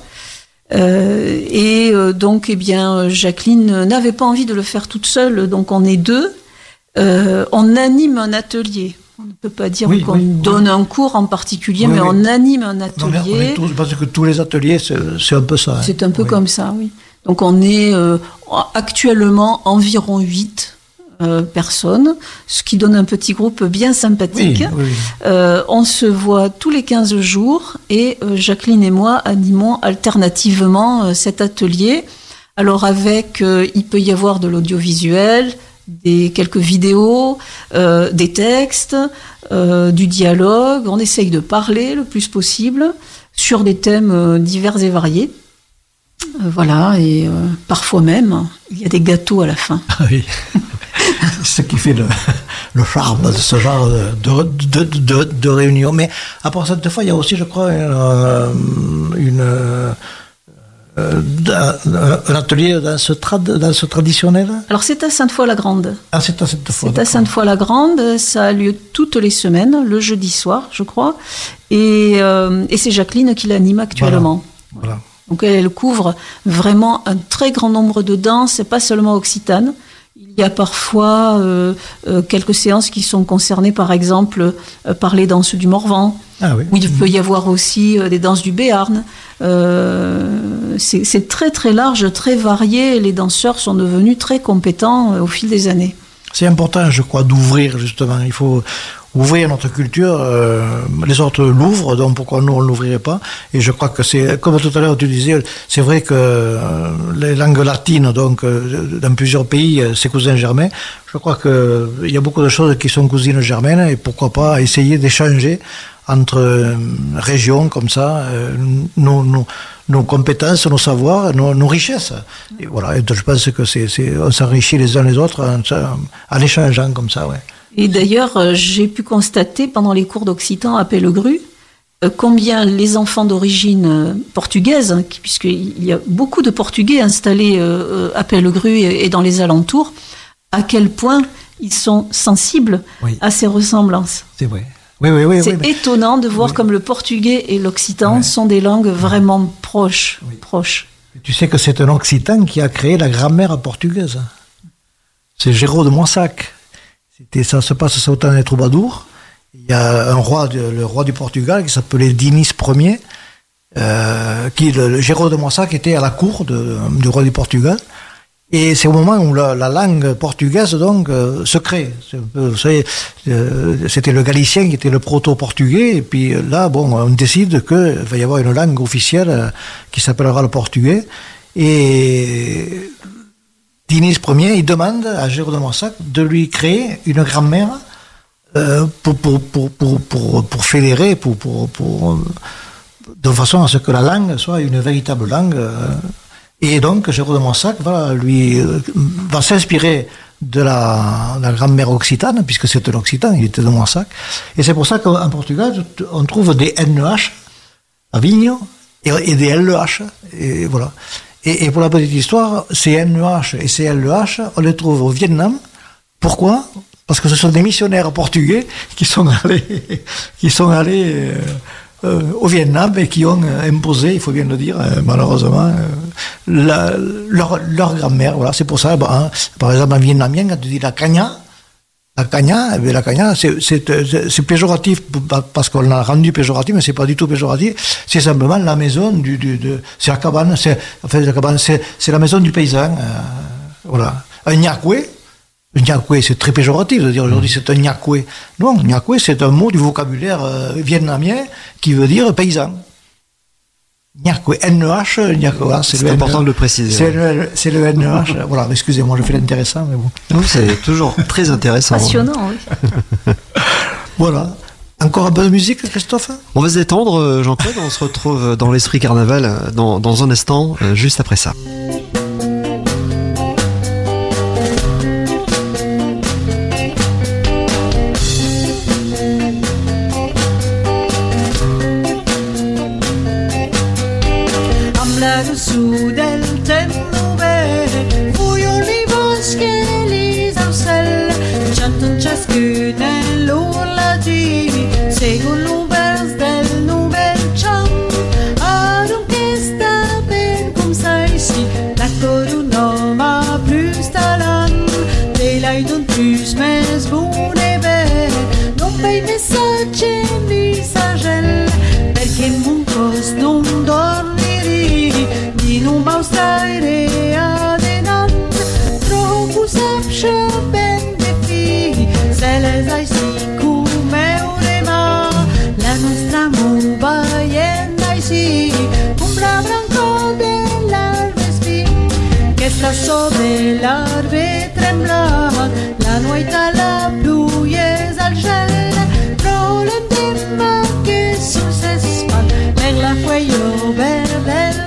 Euh, et euh, donc, eh bien, Jacqueline n'avait pas envie de le faire toute seule, donc on est deux. Euh, on anime un atelier. On ne peut pas dire Oui, qu'on oui, donne un cours en particulier, Oui, mais oui. on anime un Non, mais atelier. on est tous, parce que tous les ateliers, c'est c'est un peu ça. hein. C'est un peu Oui. comme ça, oui. Donc on est euh, actuellement environ huit euh, personnes, ce qui donne un petit groupe bien sympathique. Oui, oui. Euh, on se voit tous les quinze jours et euh, Jacqueline et moi animons alternativement euh, cet atelier. Alors avec, euh, il peut y avoir de l'audiovisuel, des quelques vidéos, euh, des textes, euh, du dialogue. On essaye de parler le plus possible sur des thèmes euh, divers et variés. Euh, voilà, et euh, parfois même, il y a des gâteaux à la fin. Ah oui. Ce qui fait le, le charme de ce genre de, de, de, de, de réunion. Mais à part cette fois, il y a aussi, je crois, une, une, euh, un atelier dans ce, trad, dans ce traditionnel. Alors c'est à Sainte-Foy-la-Grande. Ah, c'est à cette fois. C'est à Sainte-Foy-la-Grande, ça a lieu toutes les semaines, le jeudi soir, je crois. Et, euh, et c'est Jacqueline qui l'anime actuellement. Voilà. Voilà. Donc elle, elle couvre vraiment un très grand nombre de danses, et pas seulement occitane. Il y a parfois euh, euh, quelques séances qui sont concernées, par exemple, euh, par les danses du Morvan. Ah oui. Où il peut y avoir aussi euh, des danses du Béarn. Euh, c'est, c'est très très large, très varié. Les danseurs sont devenus très compétents euh, au fil des années. C'est important, je crois, d'ouvrir justement. Il faut ouvrir notre culture. Euh, les autres l'ouvrent, donc pourquoi nous on l'ouvrirait pas? Et je crois que c'est, comme tout à l'heure tu disais, c'est vrai que euh, les langues latines, donc euh, dans plusieurs pays, c'est cousin germain. Je crois que il y a beaucoup de choses qui sont cousines germaines, et pourquoi pas essayer d'échanger entre euh, régions comme ça, euh, nos, nos, nos compétences, nos savoirs, nos, nos richesses. Et voilà, et je pense que c'est, c'est, on s'enrichit les uns les autres en, en échangeant comme ça, ouais. Et d'ailleurs, euh, j'ai pu constater pendant les cours d'occitan à Pellegru euh, combien les enfants d'origine euh, portugaise, hein, qui, puisqu'il y a beaucoup de Portugais installés euh, à Pellegru et, et dans les alentours, à quel point ils sont sensibles oui. à ces ressemblances. C'est vrai. Oui, oui, oui, c'est oui, mais... étonnant de voir oui. comme le portugais et l'occitan ouais. sont des langues vraiment proches. Oui. proches. Tu sais que c'est un occitan qui a créé la grammaire portugaise. C'est Géraud de Moissac. C'était, ça se passe au temps des troubadours. Il y a un roi, de, le roi du Portugal, qui s'appelait Dinis Ier, euh, qui, le, le Géraud de Moissac était à la cour de, du roi du Portugal. Et c'est au moment où la, la langue portugaise donc euh, se crée. Vous savez, euh, c'était le galicien qui était le proto-portugais, et puis là, bon, on décide qu'il va y avoir une langue officielle euh, qui s'appellera le portugais. Et Dinis Ier, il demande à Géraud de Moissac de lui créer une grammaire euh, pour, pour, pour, pour, pour, pour fédérer, pour, pour, pour, de façon à ce que la langue soit une véritable langue. Euh, Et donc, Géraud de Moissac va, lui, va s'inspirer de la, la grammaire occitane, puisque c'est un occitan, il était de Moissac. Et c'est pour ça qu'en Portugal, on trouve des N H à Vigno et, et des L H. Et voilà. Et, et pour la petite histoire, ces N H et ces L H, on les trouve au Vietnam. Pourquoi? Parce que ce sont des missionnaires portugais qui sont allés, qui sont allés euh, euh, au Vietnam et qui ont imposé, il faut bien le dire, euh, malheureusement, euh, la, leur, leur grammaire. Voilà, c'est pour ça, bah, hein, par exemple, en vietnamien, quand tu dis la cagna, la cagna, eh bien, la cagna, c'est, c'est, c'est péjoratif parce qu'on l'a rendu péjoratif, mais c'est pas du tout péjoratif. C'est simplement la maison du, du de, c'est la cabane, c'est, enfin, la cabane, c'est, c'est la maison du paysan. Euh, voilà, un nyakwe. Un nyakwe, c'est très péjoratif de dire aujourd'hui c'est un nyakwe. Non, nyakwe, c'est un mot du vocabulaire euh, vietnamien qui veut dire paysan. Nyakwe, N H, nyakwe, c'est, c'est le important N E, de le préciser. C'est, ouais. le, c'est le N H. Voilà, excusez-moi, je fais l'intéressant, mais bon. Non, c'est toujours très intéressant. Passionnant, oui. Voilà. Encore un peu de musique, Christophe? On va se détendre, Jean-Claude. On se retrouve dans l'esprit carnaval dans, dans un instant, juste après ça. Su del tenube fuio i boschi e gli saucelles chantan ciascuna l'urla di seguono l'ubers del nubel chant ad orchestra ben cum sai si la corona ma plus talent daylight don't plus mes buone be non pei messaggi mi sagel perché il muncos non dorme in un baustaire adenant troppo sapsce ben de fi se les ai si come urema la nostra muba ai si un bra branco dell'arve spin che sta sopra l'arve trembla la noita la pluie al gel pro l'endemma che sul se span per la fuoio verde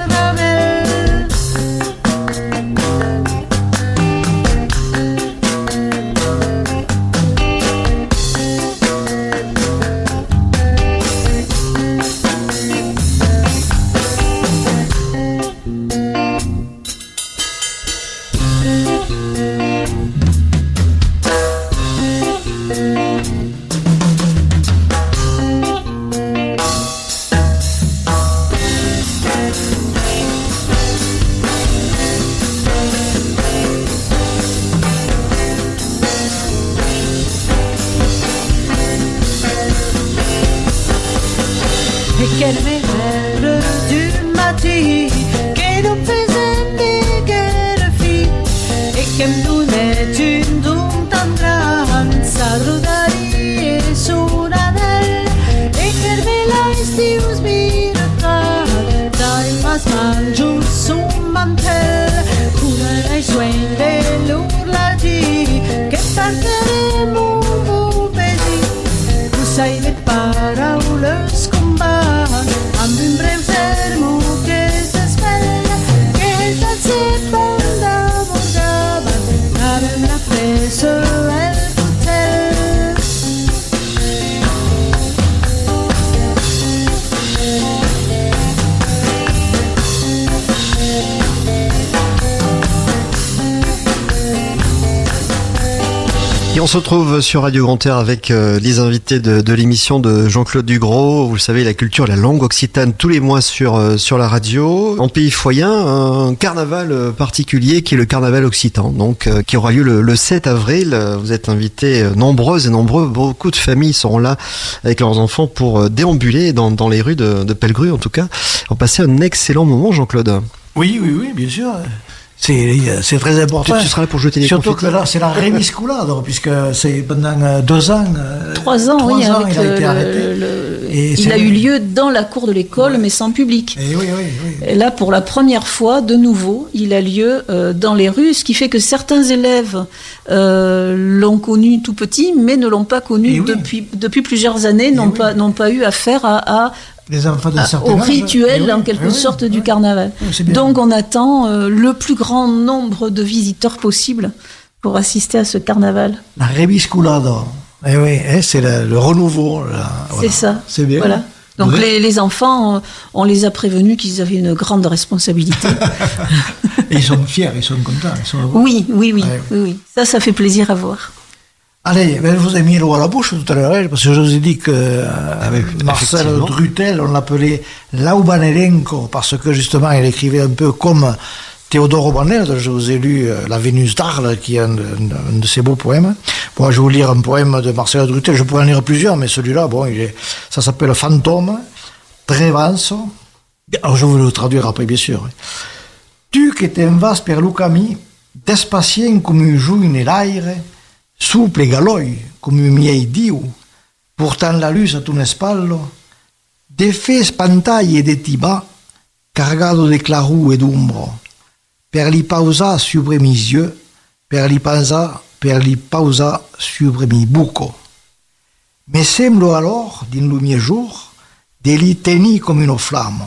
quelle merveille du l'urlati che non presente che le fi e che non è un dun tan gran saludari e suonare e che me la stius mirata dai mas mangio su un mantel una dai suoni dell'urlati che partiremo un pesi tu sai le parole scomban amb un breu fermo che s'espera che il taxi banda bordava avem la preso el hotel Et on se retrouve sur Radio Grand Air avec euh, les invités de, de l'émission de Jean-Claude Dugros. Vous le savez, la culture, la langue occitane tous les mois sur euh, sur la radio. En pays foyen, un carnaval particulier qui est le carnaval occitan, donc euh, qui aura lieu le, le sept avril. Vous êtes invités euh, nombreuses et nombreux. Beaucoup de familles seront là avec leurs enfants pour euh, déambuler dans, dans les rues de, de Pellegru, en tout cas. On passer un excellent moment, Jean-Claude. Oui, oui, oui, bien sûr. C'est, c'est très important. Tu, tu seras là pour jeter les Surtout confettis. que là, c'est la remisculade, puisque c'est pendant deux ans. Trois ans, trois oui, ans, avec il a le, été arrêté. le- le- Et il c'est- a eu lieu dans la cour de l'école, Ouais. mais sans public. Et oui, oui, oui. Et là, pour la première fois, de nouveau, il a lieu euh, dans les rues, ce qui fait que certains élèves euh, l'ont connu tout petit, mais ne l'ont pas connu Et oui. depuis, depuis plusieurs années, n'ont oui. pas, n'ont pas eu affaire à, à, Les enfants d'un à- certain au âge. rituel, Et oui, en quelque oui, sorte, oui, du oui. carnaval. Oui, c'est bien. Donc, on attend euh, le plus grand nombre de visiteurs possible pour assister à ce carnaval. La remisculade. Eh oui, eh, c'est le, le renouveau. Là. C'est Voilà. ça. C'est bien. Voilà. Donc Ouais. les, les enfants, euh, on les a prévenus qu'ils avaient une grande responsabilité. Et ils sont fiers, ils sont contents. Ils sont heureux. Oui, oui, oui, Ouais. oui, oui. Ça, ça fait plaisir à voir. Allez, ben, je vous ai mis l'eau à la bouche tout à l'heure, hein, parce que je vous ai dit que euh, oui, Marcel effectivement. Drutel, on l'appelait Laubanelenko, parce que justement, il écrivait un peu comme Théodore Obanel. Je vous ai lu euh, La Vénus d'Arles, qui est un, de- un de ses beaux poèmes. Bon, je vais vous lire un poème de Marcel Drutel. Je pourrais en lire plusieurs, mais celui-là, bon, il est, ça s'appelle Fantôme, Trevanzo. Alors, je vais le traduire après, bien sûr. Tu che te vas per Lucami, despacient come un giù nell'aire, souple e galoi come un miei diu, portant la luce a ton spallo, de fes pantaille de tiba, cargado de clarù e d'umbro, per li pausa sobre mis yeux, per li pausa, per li pausa sobre mi buco. Me semblo alors, din lo mie jour, de li tenir come una flamma,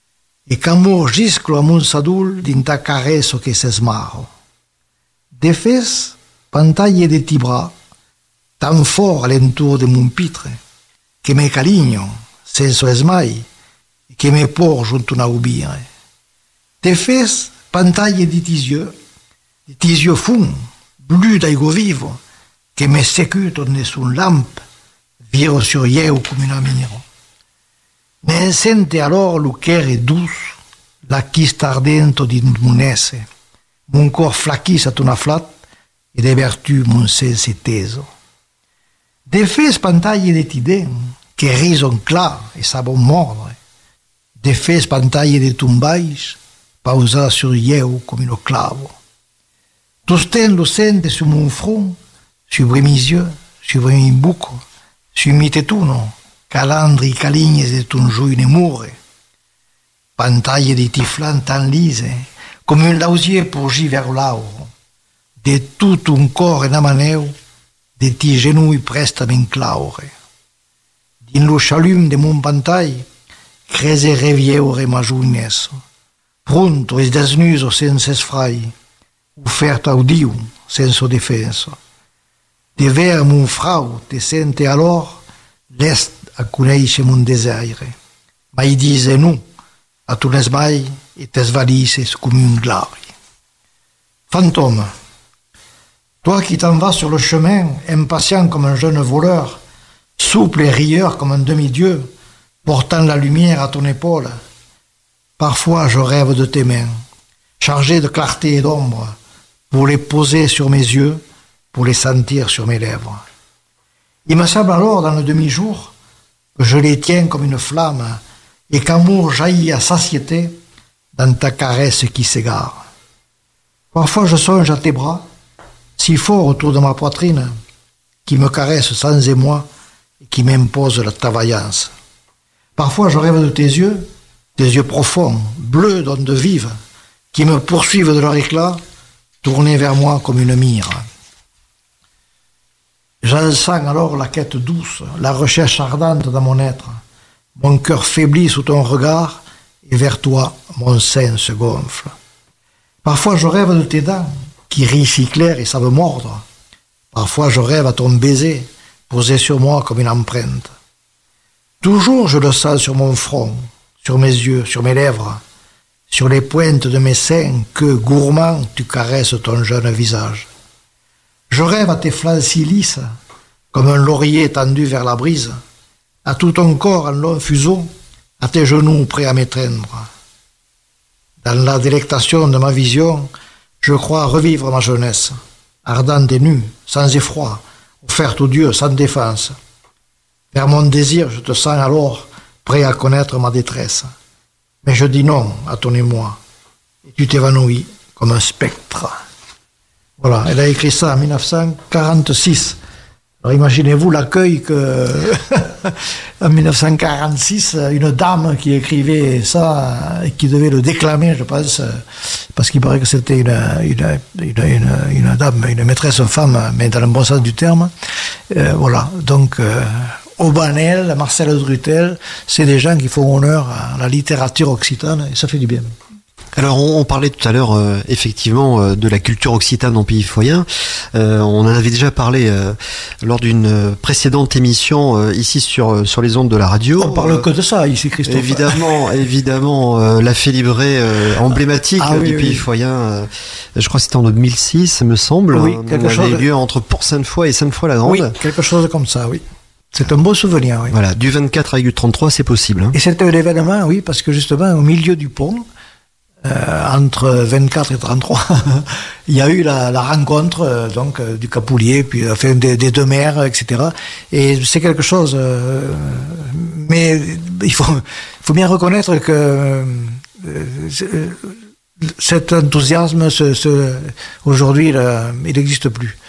e qu'amor gisclo a mon sadul din ta caresso che se smaro. De fes pantaille de ti bras, tan fort alentour de mon pitre, che me caligno, senza esmai, e che me por junto a ubire. De fes pantaille de tis yeux, de tis yeux fun, blu d'aigo vivo, che me secuto nessun lamp, viro sur ieu come un amiro. Ne sente alors lo chere dus, la chista ardento di munese, mon cor flaquis a ton afflat, e de vertu mon sense teso. De fe spantaglie de tide, che rison clar e sabon mordre, de fe spantaglie de tumbais, pausa sur ieu come un clavo. Tosten lo sente su mon front, sobre mis yeux, sobre mi buco, su mi tetuno, calandri calignes de ton giuine mure, pantaille de tiflan tan lise, comme un lausier pourgi vers l'auro, de tout un corps enamaneu, de ti genouilles prestament claure. Din lo chalume de mon pantaille, crese revieure ma giunesso, pronto es desnuso senza sfrai, offerto audiu senza defenso. De ver mon frau te sente alors, l'est a conèixe mon desire, ma i dise nu, a ton esmai et tes valises comme une glari. Fantôme, toi qui t'en vas sur le chemin, impatient comme un jeune voleur, souple et rieur comme un demi-dieu, portant la lumière à ton épaule, parfois je rêve de tes mains, chargées de clarté et d'ombre, pour les poser sur mes yeux, pour les sentir sur mes lèvres. Il me semble alors, dans le demi-jour, que je les tiens comme une flamme et qu'amour jaillit à satiété dans ta caresse qui s'égare. Parfois je songe à tes bras, si forts autour de ma poitrine, qui me caressent sans émoi et qui m'imposent la ta vaillance. Parfois je rêve de tes yeux, tes yeux profonds, bleus d'ondes vives, qui me poursuivent de leur éclat, tournés vers moi comme une mire. J'en sens alors la quête douce, la recherche ardente dans mon être. Mon cœur faiblit sous ton regard, et vers toi, mon sein se gonfle. Parfois je rêve de tes dents, qui rient si clair et savent mordre. Parfois je rêve à ton baiser, posé sur moi comme une empreinte. Toujours je le sens sur mon front, sur mes yeux, sur mes lèvres, sur les pointes de mes seins que, gourmand, tu caresses ton jeune visage. Je rêve à tes flancs si lisses, comme un laurier tendu vers la brise, à tout ton corps en long fuseau, à tes genoux prêts à m'étreindre. Dans la délectation de ma vision, je crois revivre ma jeunesse, ardente et nue, sans effroi, offerte aux dieux sans défense. Vers mon désir, je te sens alors prêt à connaître ma détresse. Mais je dis non à ton émoi, et tu t'évanouis comme un spectre. Voilà, elle a écrit ça en dix-neuf cent quarante-six. Alors imaginez-vous l'accueil que, en dix-neuf cent quarante-six, une dame qui écrivait ça et qui devait le déclamer, je pense, parce qu'il paraît que c'était une, une, une, une, une dame, une maîtresse femme, mais dans le bon sens du terme. Euh, voilà, donc euh, Aubanel, Marcel Drutel, c'est des gens qui font honneur à la littérature occitane et ça fait du bien. Alors on, on parlait tout à l'heure euh, effectivement euh, de la culture occitane en pays foyen. Euh, on en avait déjà parlé euh, lors d'une précédente émission euh, ici sur sur les ondes de la radio. On parle euh, que de ça ici, Christophe. Évidemment, évidemment, euh, la félibrée euh, emblématique ah, oui, du oui, pays oui. foyen. Euh, je crois que c'était en deux mille six, me semble. Oui, quelque on avait chose. lieu entre Port-Sainte-Foy et Sainte-Foy-la-Grande. Oui, quelque chose comme ça, oui. C'est un beau souvenir, oui. Voilà, du vingt-quatre avec du trente-trois, c'est possible. Hein. Et c'était un événement, oui, parce que justement, au milieu du pont, euh, entre vingt-quatre et trente-trois, il y a eu la, la rencontre euh, donc euh, du Capoulier, puis enfin des, des deux maires, et cetera. Et c'est quelque chose. Euh, mais il faut, il faut bien reconnaître que euh, euh, cet enthousiasme, ce, ce, aujourd'hui, là, il n'existe plus.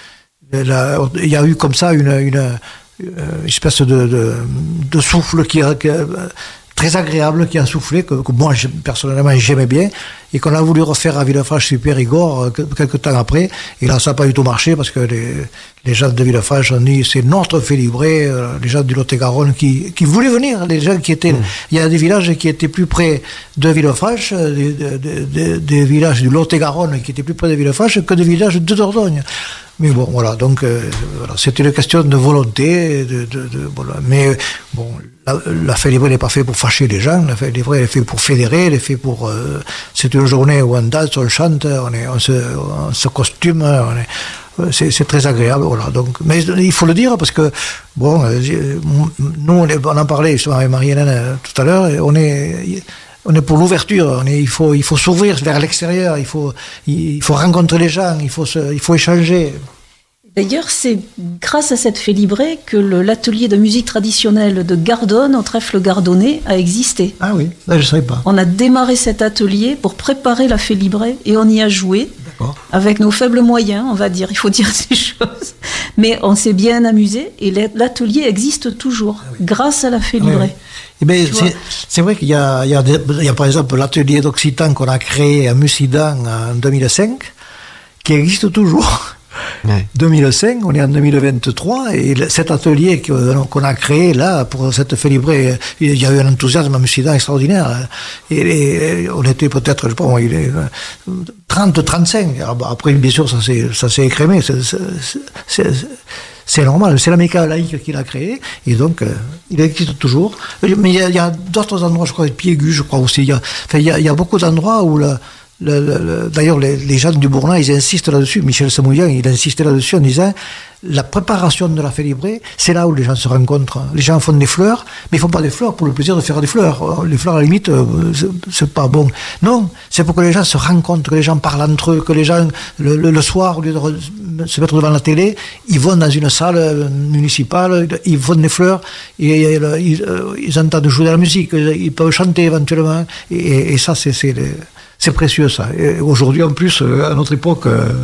Là, il y a eu comme ça une, une, une espèce de, de, de souffle qui a, qui a, très agréable qui a soufflé, que, que moi personnellement j'aimais bien, et qu'on a voulu refaire à Villefranche-sur-Périgord quelques temps après, et là ça n'a pas du tout marché, parce que les, les gens de Villefranche ont dit c'est notre Félibré, les gens du Lot-et-Garonne qui, qui voulaient venir, les gens qui étaient, mmh. il y a des villages qui étaient plus près de Villefranche, des, des, des, des villages du Lot-et-Garonne qui étaient plus près de Villefranche que des villages de Dordogne. Mais bon, voilà, donc euh, voilà, c'est une question de volonté, de, de, de voilà. Mais bon, la, la Félibrée n'est pas faite pour fâcher les gens, la Félibrée est faite pour fédérer, elle est faite pour. Euh, c'est une journée où on danse, on chante, on, est, on, se, on se costume, on est, c'est, c'est très agréable, voilà. Donc, mais il faut le dire parce que bon, euh, nous on, est, on en parlait justement avec Marie-Hélène tout à l'heure, on est. On est pour l'ouverture, on est, il faut, il faut s'ouvrir vers l'extérieur, il faut, il faut rencontrer les gens, il faut, se, il faut échanger. D'ailleurs, c'est grâce à cette Félibrée que le, l'atelier de musique traditionnelle de Gardonne, au trèfle gardonnais, a existé. Ah oui, là je ne savais pas. On a démarré cet atelier pour préparer la Félibrée et on y a joué. D'accord. Avec nos faibles moyens, on va dire, il faut dire ces choses. Mais on s'est bien amusé et l'atelier existe toujours, ah oui. grâce à la Félibrée. Ah oui, oui. Eh bien, c'est, c'est vrai qu'il y a, il y, a des, il y a par exemple l'atelier d'Occitan qu'on a créé à Mussidan en deux mille cinq, qui existe toujours. Ouais. deux mille cinq, on est en deux mille vingt-trois, et cet atelier qu'on a créé là, pour cette Félibrée, il y a eu un enthousiasme à Mussidan extraordinaire. Et, et on était peut-être, je sais pas, il est trente, trente-cinq. Après, bien sûr, ça s'est, ça s'est écrémé. C'est, c'est, c'est, c'est normal, c'est la méca laïque qui l'a créé, et donc euh, il existe toujours. Mais il y a, il y a d'autres endroits, je crois, Piégu, je crois aussi. Il y a, enfin, il y a, il y a beaucoup d'endroits où, le, le, le, d'ailleurs, les, les gens du Bourlin, ils insistent là-dessus. Michel Samouillan, il insistait là-dessus en disant la préparation de la Félibrée, c'est là où les gens se rencontrent. Les gens font des fleurs, mais ils font pas des fleurs pour le plaisir de faire des fleurs. Les fleurs, à la limite, c'est, c'est pas bon. Non, c'est pour que les gens se rencontrent, que les gens parlent entre eux, que les gens, le, le, le soir, au lieu de se mettre devant la télé, ils vont dans une salle municipale, ils font des fleurs, et, et ils, ils entendent jouer de la musique, ils peuvent chanter éventuellement, et, et ça, c'est, c'est, c'est précieux, ça. Et aujourd'hui, en plus, à notre époque,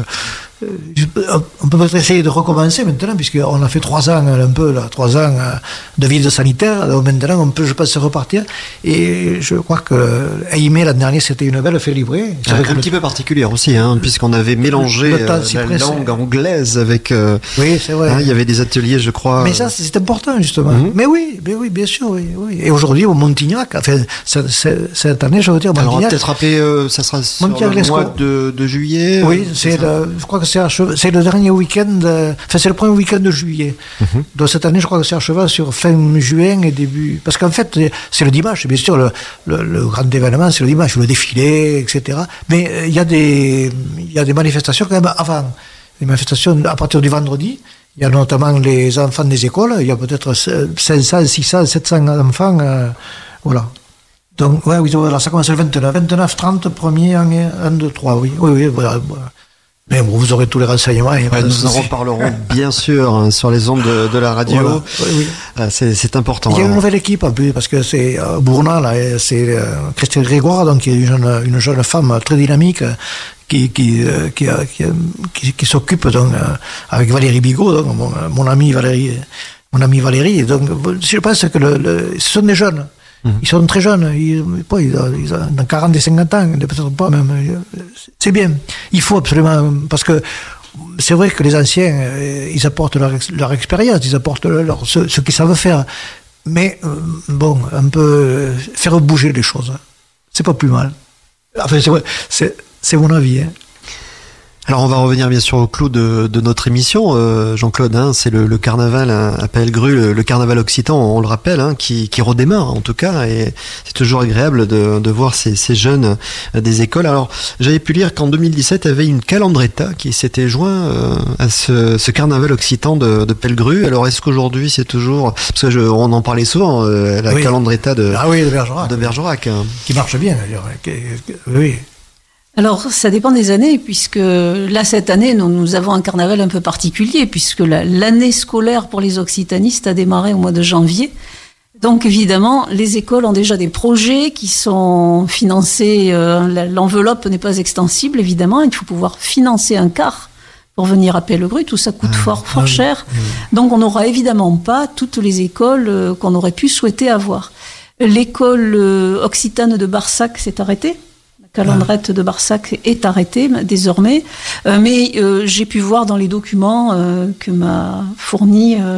on peut peut-être essayer de recommencer maintenant, puisqu'on a fait trois ans, un peu, là, trois ans de vide sanitaire. Donc maintenant, on peut, je pense, repartir. Et je crois que Aimé, l'année dernière, c'était une belle Félibrée. C'est un le... petit peu particulière aussi, hein, puisqu'on avait mélangé euh, la pressé. langue anglaise avec. Euh, oui, c'est vrai. Hein, il y avait des ateliers, je crois. Mais ça, c'est important, justement. Mm-hmm. Mais oui, mais oui, bien sûr, oui. oui. Et aujourd'hui, au Montignac, enfin, c'est, c'est, cette année, je veux dire, Montignac. Alors, on va peut-être rappeler, euh, ça sera sur Montignac, le mois de, de juillet. Oui, c'est, c'est le, je crois que c'est, achevé, c'est le dernier week-end, euh, enfin, c'est le premier week-end de juillet. Mm-hmm. Donc, cette année, je crois que c'est à cheval sur fin juin et début. Parce qu'en fait, c'est le dimanche, bien sûr, le, le, le grand événement, c'est le dimanche, le défilé, et cetera. Mais il euh, y a des, il y a des manifestations quand même avant. Les manifestations à partir du vendredi. Il y a notamment les enfants des écoles. Il y a peut-être cinq cents, six cents, sept cents enfants. Euh, voilà. Donc, ouais, oui, voilà, ça commence le vingt-neuf, vingt-neuf, trente, premier, un, deux, trois, oui. Oui, oui, voilà. Mais bon, vous aurez tous les renseignements. Ouais, nous en reparlerons bien sûr hein, sur les ondes de, de la radio. Voilà. Oui, oui. Ah, c'est, c'est important. Il y a une nouvelle équipe en plus, parce que c'est euh, Bourna, là, c'est euh, Christine Grégoire, donc qui est une jeune, une jeune femme très dynamique, qui qui euh, qui, qui, qui, qui s'occupe donc euh, avec Valérie Bigot, donc mon, mon ami Valérie, mon ami Valérie. Donc je pense que le, le, ce sont des jeunes. Ils sont très jeunes, ils, pas, ils, ils ont quarante et cinquante ans, peut-être pas même. C'est bien. Il faut absolument, parce que c'est vrai que les anciens, ils apportent leur, leur expérience, ils apportent leur, ce, ce qu'ils savent faire. Mais, bon, un peu faire bouger les choses. C'est pas plus mal. Enfin, c'est, c'est, c'est mon avis, hein. Alors on va revenir bien sûr au clou de, de notre émission, euh, Jean-Claude, hein, c'est le, le carnaval hein, à Pellegru, le, le carnaval occitan, on le rappelle, hein, qui, qui redémarre en tout cas, et c'est toujours agréable de, de voir ces, ces jeunes euh, des écoles. Alors j'avais pu lire qu'en deux mille dix-sept, il y avait une calandretta qui s'était joint euh, à ce, ce carnaval occitan de, de Pellegru. Alors est-ce qu'aujourd'hui c'est toujours, parce que je, on en parlait souvent, euh, la oui. calandretta de, ah oui, de Bergerac, de Bergerac hein. Qui marche bien d'ailleurs, oui. Alors, ça dépend des années, puisque là, cette année, nous, nous avons un carnaval un peu particulier, puisque la, l'année scolaire pour les occitanistes a démarré au mois de janvier. Donc, évidemment, les écoles ont déjà des projets qui sont financés. Euh, l'enveloppe n'est pas extensible, évidemment. Il faut pouvoir financer un car pour venir à Pellegru. Tout ça coûte ah, fort, fort ah, cher. Oui. Donc, on n'aura évidemment pas toutes les écoles euh, qu'on aurait pu souhaiter avoir. L'école euh, occitane de Barsac s'est arrêtée. La calandrette de Barsac est arrêtée désormais, euh, mais euh, j'ai pu voir dans les documents euh, que m'a fourni euh,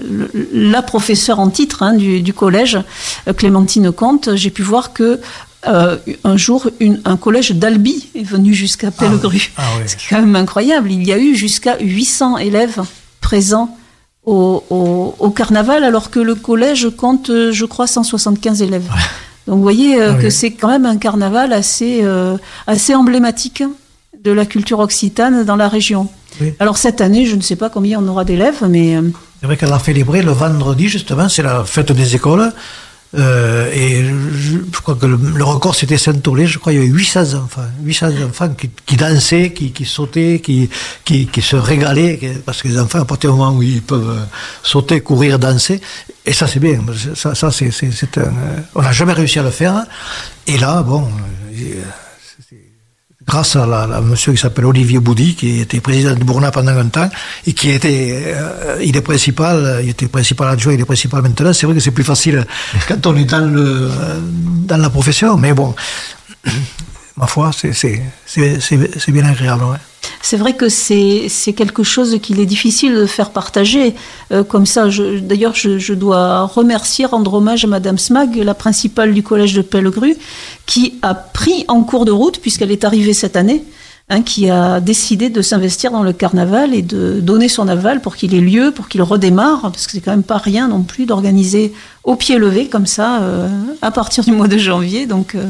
la, la professeure en titre hein, du, du collège, euh, Clémentine Comte, j'ai pu voir que euh, un jour, une, un collège d'Albi est venu jusqu'à Pellegru. Ah, ah oui. C'est quand même incroyable. Il y a eu jusqu'à huit cents élèves présents au, au, au carnaval, alors que le collège compte, je crois, cent soixante-quinze élèves. Ouais. Donc vous voyez euh, ah oui. que c'est quand même un carnaval assez, euh, assez emblématique de la culture occitane dans la région. Oui. Alors cette année, je ne sais pas combien on aura d'élèves, mais... Euh... C'est vrai qu'elle a célébré le vendredi, justement, c'est la fête des écoles. Euh, et je, je crois que le, le record, c'était Saint-Aulé, je crois qu'il y avait huit cents enfants. huit cents enfants qui, qui dansaient, qui, qui sautaient, qui, qui, qui se régalaient, parce que les enfants, à partir du moment où ils peuvent sauter, courir, danser, et ça c'est bien, ça, ça c'est, c'est, c'est un, on n'a jamais réussi à le faire, et là, bon, grâce à, la, à monsieur qui s'appelle Olivier Boudy, qui était président de Bourna pendant un temps, et qui était, euh, il est principal, il était principal adjoint, il est principal maintenant, c'est vrai que c'est plus facile quand on est dans le, dans la profession, mais bon, ma foi, c'est, c'est, c'est, c'est, c'est bien agréable, ouais. C'est vrai que c'est, c'est quelque chose qu'il est difficile de faire partager euh, comme ça. Je, d'ailleurs, je, je dois remercier, rendre hommage à Madame Smag, la principale du collège de Pellegru, qui a pris en cours de route, puisqu'elle est arrivée cette année, hein, qui a décidé de s'investir dans le carnaval et de donner son aval pour qu'il ait lieu, pour qu'il redémarre, parce que c'est quand même pas rien non plus d'organiser au pied levé comme ça euh, à partir du mois de janvier. Donc, euh,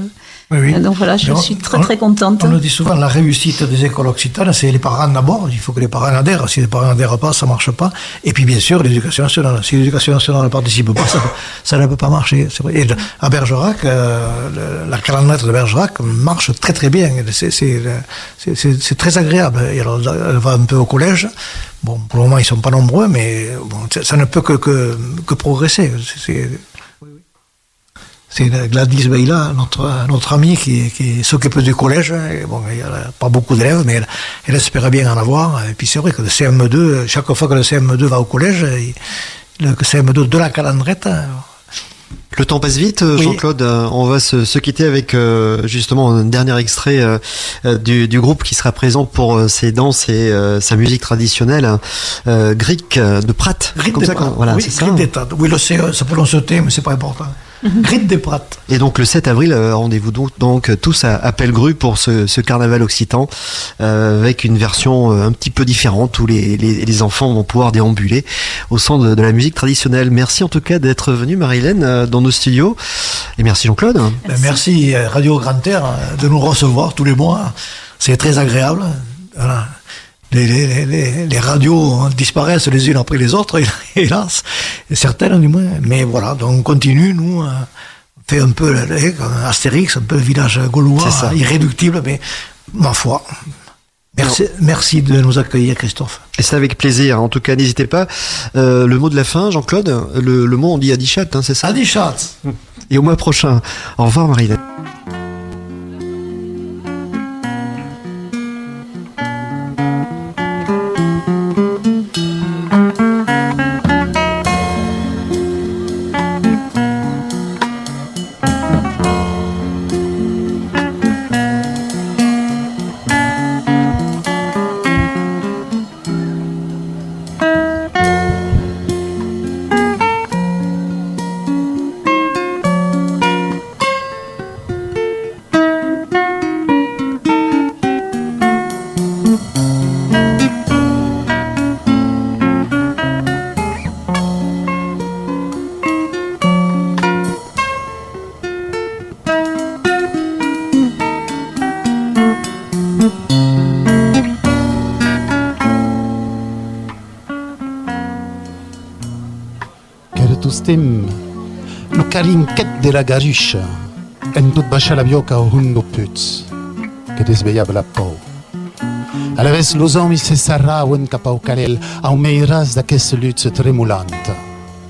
Oui, oui. Donc voilà, je Mais on- suis très on- très contente. On le dit souvent, la réussite des écoles occitanes, c'est les parents d'abord. Il faut que les parents adhèrent. Si les parents n'adhèrent pas, ça marche pas. Et puis, bien sûr, l'éducation nationale. Si l'éducation nationale ne participe pas, ça, ça ne peut pas marcher. C'est vrai. Et à Bergerac, euh, le- la calendrette de Bergerac marche très très bien. C'est, c'est, c'est, c'est, c'est très agréable. Et alors, elle va un peu au collège. Bon, pour le moment, ils sont pas nombreux, mais bon, ça, ça ne peut que, que, que progresser. C'est, c'est, C'est Gladys Beila, notre, notre amie qui, qui s'occupe du collège. Et bon, il n'y a pas beaucoup d'élèves, mais elle, elle espérait bien en avoir. Et puis c'est vrai que le C M deux, chaque fois que le C M deux va au collège, il, le C M deux de la calendrette. Le temps passe vite, Jean-Claude. Oui. On va se, se quitter avec euh, justement un dernier extrait euh, du, du groupe qui sera présent pour euh, ses danses et euh, sa musique traditionnelle, euh, Gric de Prat. Gric comme de ça, Prat. voilà, oui, c'est ça. Gric des Prat. Oui, le C E, ça peut l'on sauter, mais c'est pas important. Mm-hmm. Gric des Prat. Et donc le sept avril, euh, rendez-vous donc, donc tous à, à Pellegru pour ce, ce carnaval occitan euh, avec une version euh, un petit peu différente où les, les, les enfants vont pouvoir déambuler au son de, de la musique traditionnelle. Merci en tout cas d'être venue, Marie-Hélène, euh, dans nos studios. Et merci Jean-Claude. Merci. merci Radio Grand Air de nous recevoir tous les mois. C'est très agréable. Voilà. Les, les, les, les radios disparaissent les unes après les autres, hélas, et certaines du moins. Mais voilà, donc on continue, nous, on fait un peu Astérix, un peu le village gaulois, irréductible, mais ma foi. Merci, merci de nous accueillir, Christophe. Et c'est avec plaisir. En tout cas, n'hésitez pas. Euh, le mot de la fin, Jean-Claude, le, le mot on dit Adichat, hein, c'est ça? Adichat. Et au mois prochain. Au revoir, Marie-Hélène. Stem, no carinquet de la garuche, en tot baixar la bioca o hundo puts, que desveiava la pou. A la vez los homes se sarrauen cap au calel, au meiras d'aquesta lutza tremulanta.